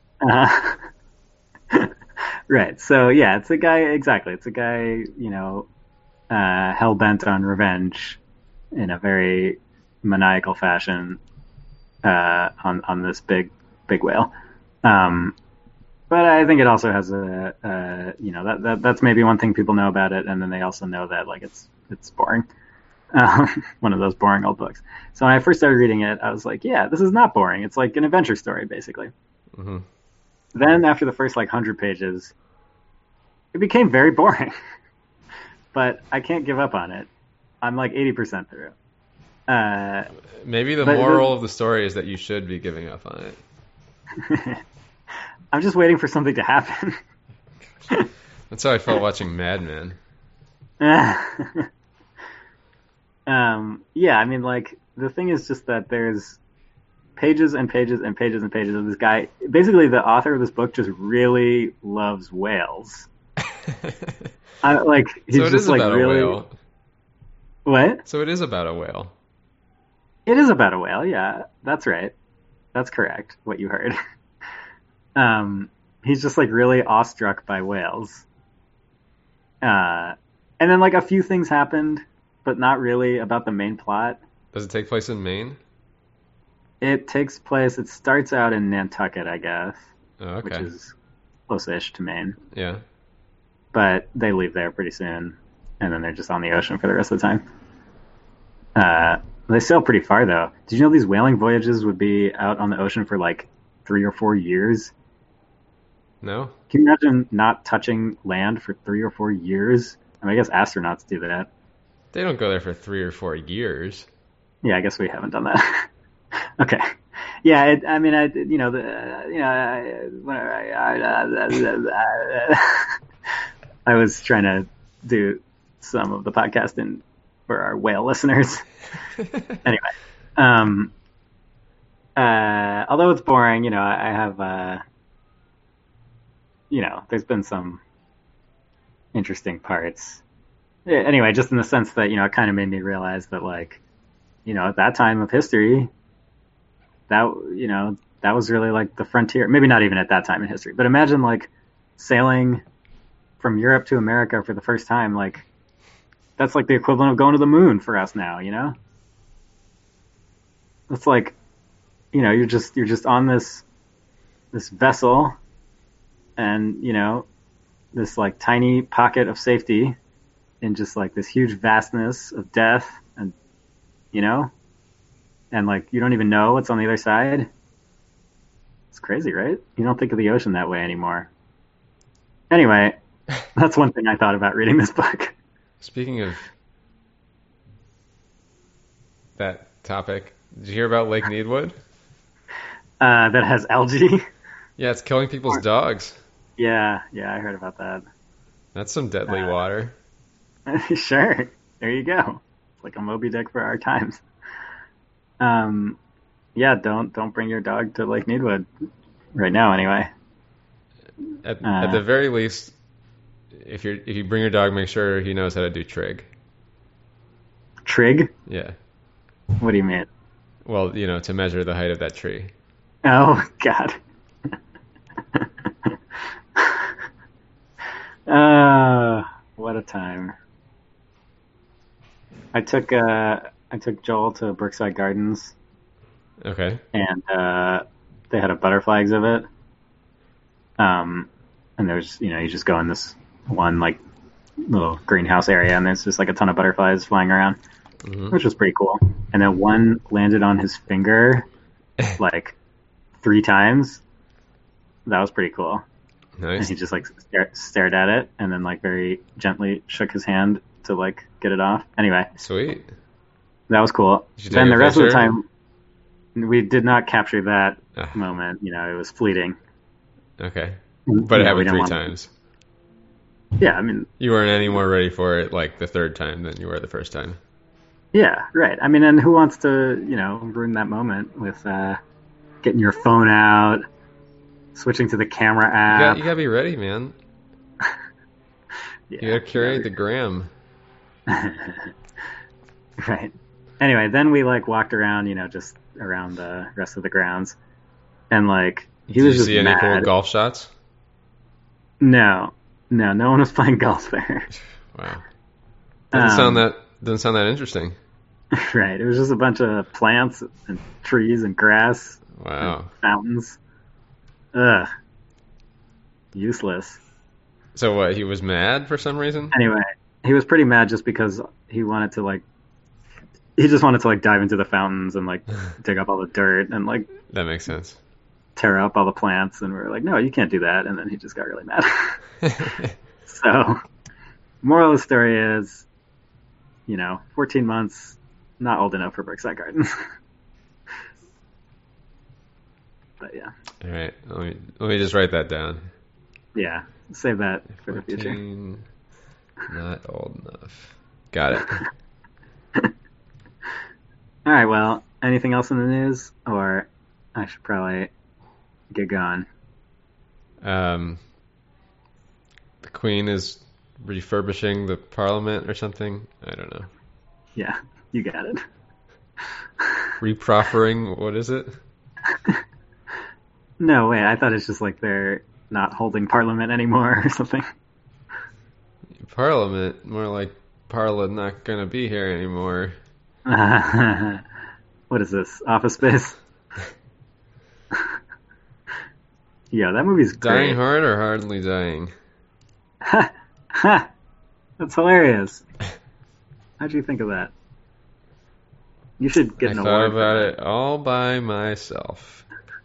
Right. So yeah, it's a guy. Exactly. It's a guy, you know, hell bent on revenge in a very maniacal fashion on this big whale. But I think it also has a you know, that's maybe one thing people know about it, and then they also know that like it's boring. One of those boring old books. So when I first started reading it, I was like, yeah, this is not boring. It's like an adventure story, basically. Mm-hmm. Then after the first like 100 pages, it became very boring. But I can't give up on it. I'm like 80% through. Maybe the moral of the story is that you should be giving up on it. I'm just waiting for something to happen. That's how I felt watching Mad Men. Yeah, I mean, like, the thing is just that there's pages and pages and pages and pages of this guy. Basically, the author of this book just really loves whales. He's so it just is like about really. A whale. What? So it is about a whale. It is about a whale. Yeah, that's right. That's correct. What you heard. He's just like really awestruck by whales. And then like a few things happened, but not really about the main plot. Does it take place in Maine? It starts out in Nantucket, I guess. Oh, okay. Which is close-ish to Maine. Yeah. But they leave there pretty soon, and then they're just on the ocean for the rest of the time. They sail pretty far, though. Did you know these whaling voyages would be out on the ocean for like 3 or 4 years? No. Can you imagine not touching land for 3 or 4 years? I mean, I guess astronauts do that. They don't go there for 3 or 4 years. Yeah, I guess we haven't done that. Okay. Yeah, I was trying to do some of the podcasting for our whale listeners. Anyway, although it's boring, you know, I have, you know, there's been some interesting parts. Anyway, just in the sense that, you know, it kind of made me realize that, like, you know, at that time of history, that, you know, that was really like the frontier. Maybe not even at that time in history, but imagine like sailing from Europe to America for the first time. Like, that's like the equivalent of going to the moon for us now, you know? It's like, you know, you're just on this vessel, and, you know, this like tiny pocket of safety in just like this huge vastness of death, and, you know, and like you don't even know what's on the other side. It's crazy, right? You don't think of the ocean that way anymore. Anyway, that's one thing I thought about reading this book. Speaking of that topic, did you hear about Lake Needwood? That has algae. Yeah, it's killing people's dogs. Yeah, I heard about that. That's some deadly water. Sure. There you go. It's like a Moby Dick for our times. Yeah, don't bring your dog to Lake Needwood right now, anyway. At the very least, if you bring your dog, make sure he knows how to do trig. Trig? Yeah. What do you mean? Well, you know, to measure the height of that tree. Oh, God. What a time. I took Joel to Brookside Gardens. Okay. And they had a butterfly exhibit. And there's, you know, you just go in this one like little greenhouse area, and there's just like a ton of butterflies flying around, which was pretty cool. And then one landed on his finger like 3 times. That was pretty cool. And Nice. he just like stared at it and then like very gently shook his hand to like get it off. Anyway, Sweet. that was cool. Did you take Then a the rest of the picture? time, we did not capture that Ah. moment. You know, it was fleeting. Okay. But it Yeah, we happened didn't 3 want- times. Yeah, I mean, You weren't any more ready for it like the 3rd time than you were the 1st time. yeah, right. I mean, and who wants to, you know, ruin that moment with getting your phone out, switching to the camera app? You gotta be ready, man. Yeah, You gotta curate the gram. Right. Anyway, then we like walked around, you know, just around the rest of the grounds, and like he Did was you just see any mad. cool golf shots? No one was playing golf there. Wow. Doesn't sound that interesting. Right. It was just a bunch of plants and trees and grass, Wow. and fountains. Ugh. Useless. So what? He was mad for some reason? Anyway, he was pretty mad just because he just wanted to like dive into the fountains and like dig up all the dirt and like That makes sense. tear up all the plants, and we were like, no, you can't do that. And then he just got really mad. So, moral of the story is, you know, 14 months, not old enough for Brookside Gardens. But yeah, All right. Let me just write that down. yeah, save that for the future. 14, not old enough. Got it. All right, well, anything else in the news, or I should probably get going. The Queen is refurbishing the Parliament or something. I don't know. Yeah, you got it. Reproffering. What is it? No, wait, I thought it's just like they're not holding Parliament anymore or something. Parliament. More like Parla not gonna be here anymore. What is this? Office Space? Yeah, that movie's great. Dying hard or hardly dying? That's hilarious. How'd you think of that? You should get I an thought award. about it all by myself.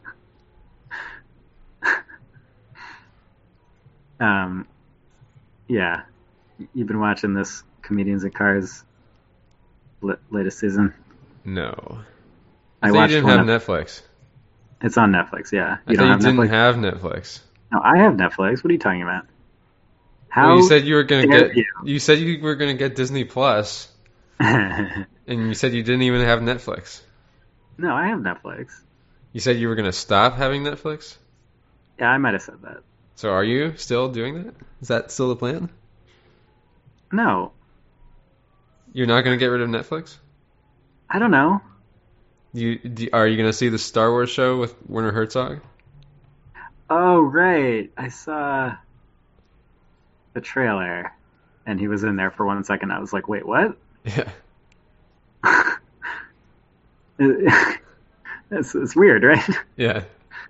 Yeah. You've been watching this Comedians in Cars latest season? No. I I watched you didn't one have of- Netflix. It's on Netflix, yeah. I thought you didn't have Netflix. No, I have Netflix. What are you talking about? How Well, you said you were gonna dare get. You said you were gonna get Disney Plus, you? and you said you didn't even have Netflix. No, I have Netflix. You said you were gonna stop having Netflix. Yeah, I might have said that. So are you still doing that? Is that still the plan? No, You're not gonna get rid of Netflix? I don't know. Are you gonna see the Star Wars show with Werner Herzog? Oh, right. I saw the trailer, and he was in there for 1 second. I was like, wait, what? Yeah. It's weird, right? Yeah.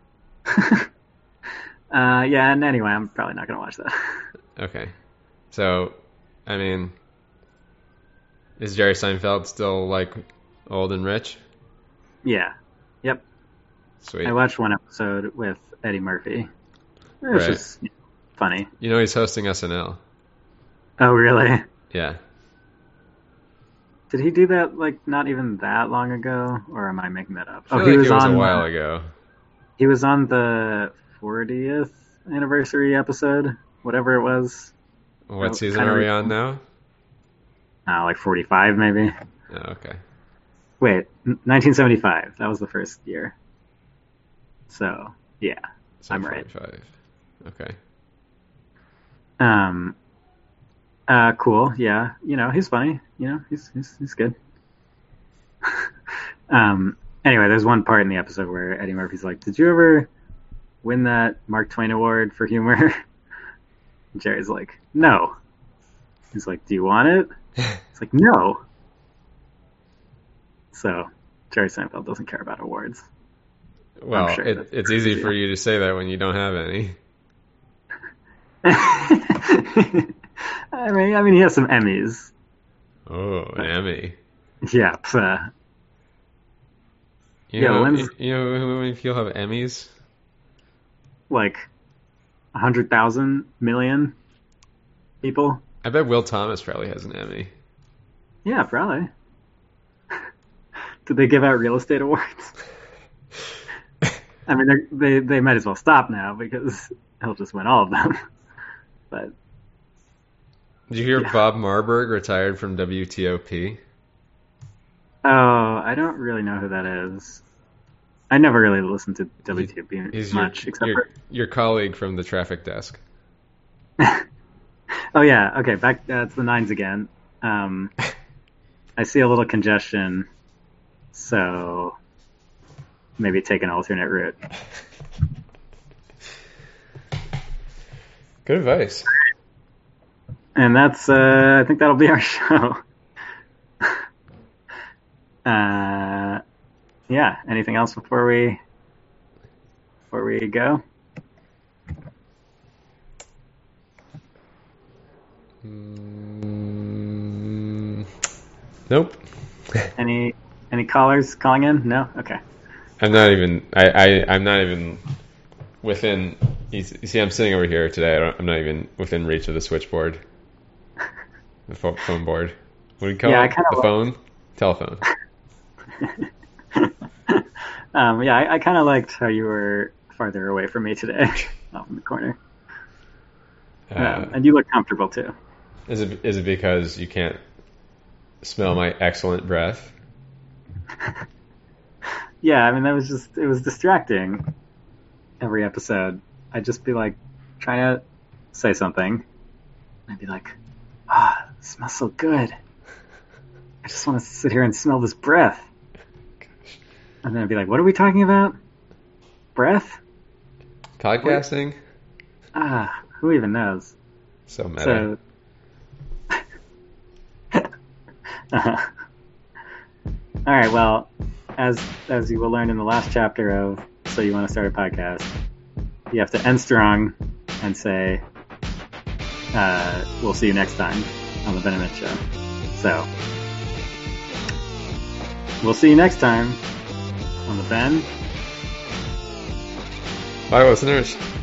Yeah, and anyway, I'm probably not going to watch that. Okay. So, I mean, is Jerry Seinfeld still like old and rich? Yeah. Yep. Sweet. I watched one episode with Eddie Murphy. It was Right. just funny. You know he's hosting SNL. Oh, really? Yeah. Did he do that, like, not even that long ago? Or am I making that up? I feel he like was it was on a while ago. He was on the 40th anniversary episode, whatever it was. What Oh, season kinda are we recent. on now? Like 45, maybe. Oh, okay. Wait, 1975. That was the first year. So, yeah, So I'm right. 45. Okay. Cool. Yeah, you know, he's funny. You know, he's good. Anyway, there's one part in the episode where Eddie Murphy's like, "Did you ever win that Mark Twain Award for humor?" And Jerry's like, "No." He's like, "Do you want it?" It's like, "No." So, Jerry Seinfeld doesn't care about awards. Well, sure it's easy for you to say that when you don't have any. I mean, he has some Emmys. Oh, an Emmy. Yeah. You Yeah, know, when's- you know if you'll have Emmys? Like 100,000 million people. I bet Will Thomas probably has an Emmy. Yeah, probably. Did they give out real estate awards? I mean, they might as well stop now because he'll just win all of them. But did you hear Bob Marburg retired from WTOP? Oh, I don't really know who that is. I never really listened to WTOP He's much, your colleague from the traffic desk. Oh yeah, okay, back it's the 9s again. I see a little congestion, so maybe take an alternate route. Good advice. And that's I think that'll be our show. Yeah, anything else before we go? Nope. Any callers calling in? No? Okay. I'm not even within. You see, I'm sitting over here today. I'm not even within reach of the switchboard, the phone board. What do you call it? The phone, telephone. Yeah, I kind of liked how you were farther away from me today, off in the corner. And you look comfortable too. Is it because you can't smell my excellent breath? Yeah, I mean it was distracting. Every episode, I'd just be like trying to say something. I'd be like, it smells so good. I just want to sit here and smell this breath. And then I'd be like, what are we talking about? Breath? Podcasting? Who even knows? So meta. All right, well, as you will learn in the last chapter of So You Want to Start a Podcast, you have to end strong and say, we'll see you next time on The Ben and Mitch Show. So, we'll see you next time on The Ben. Bye, listeners.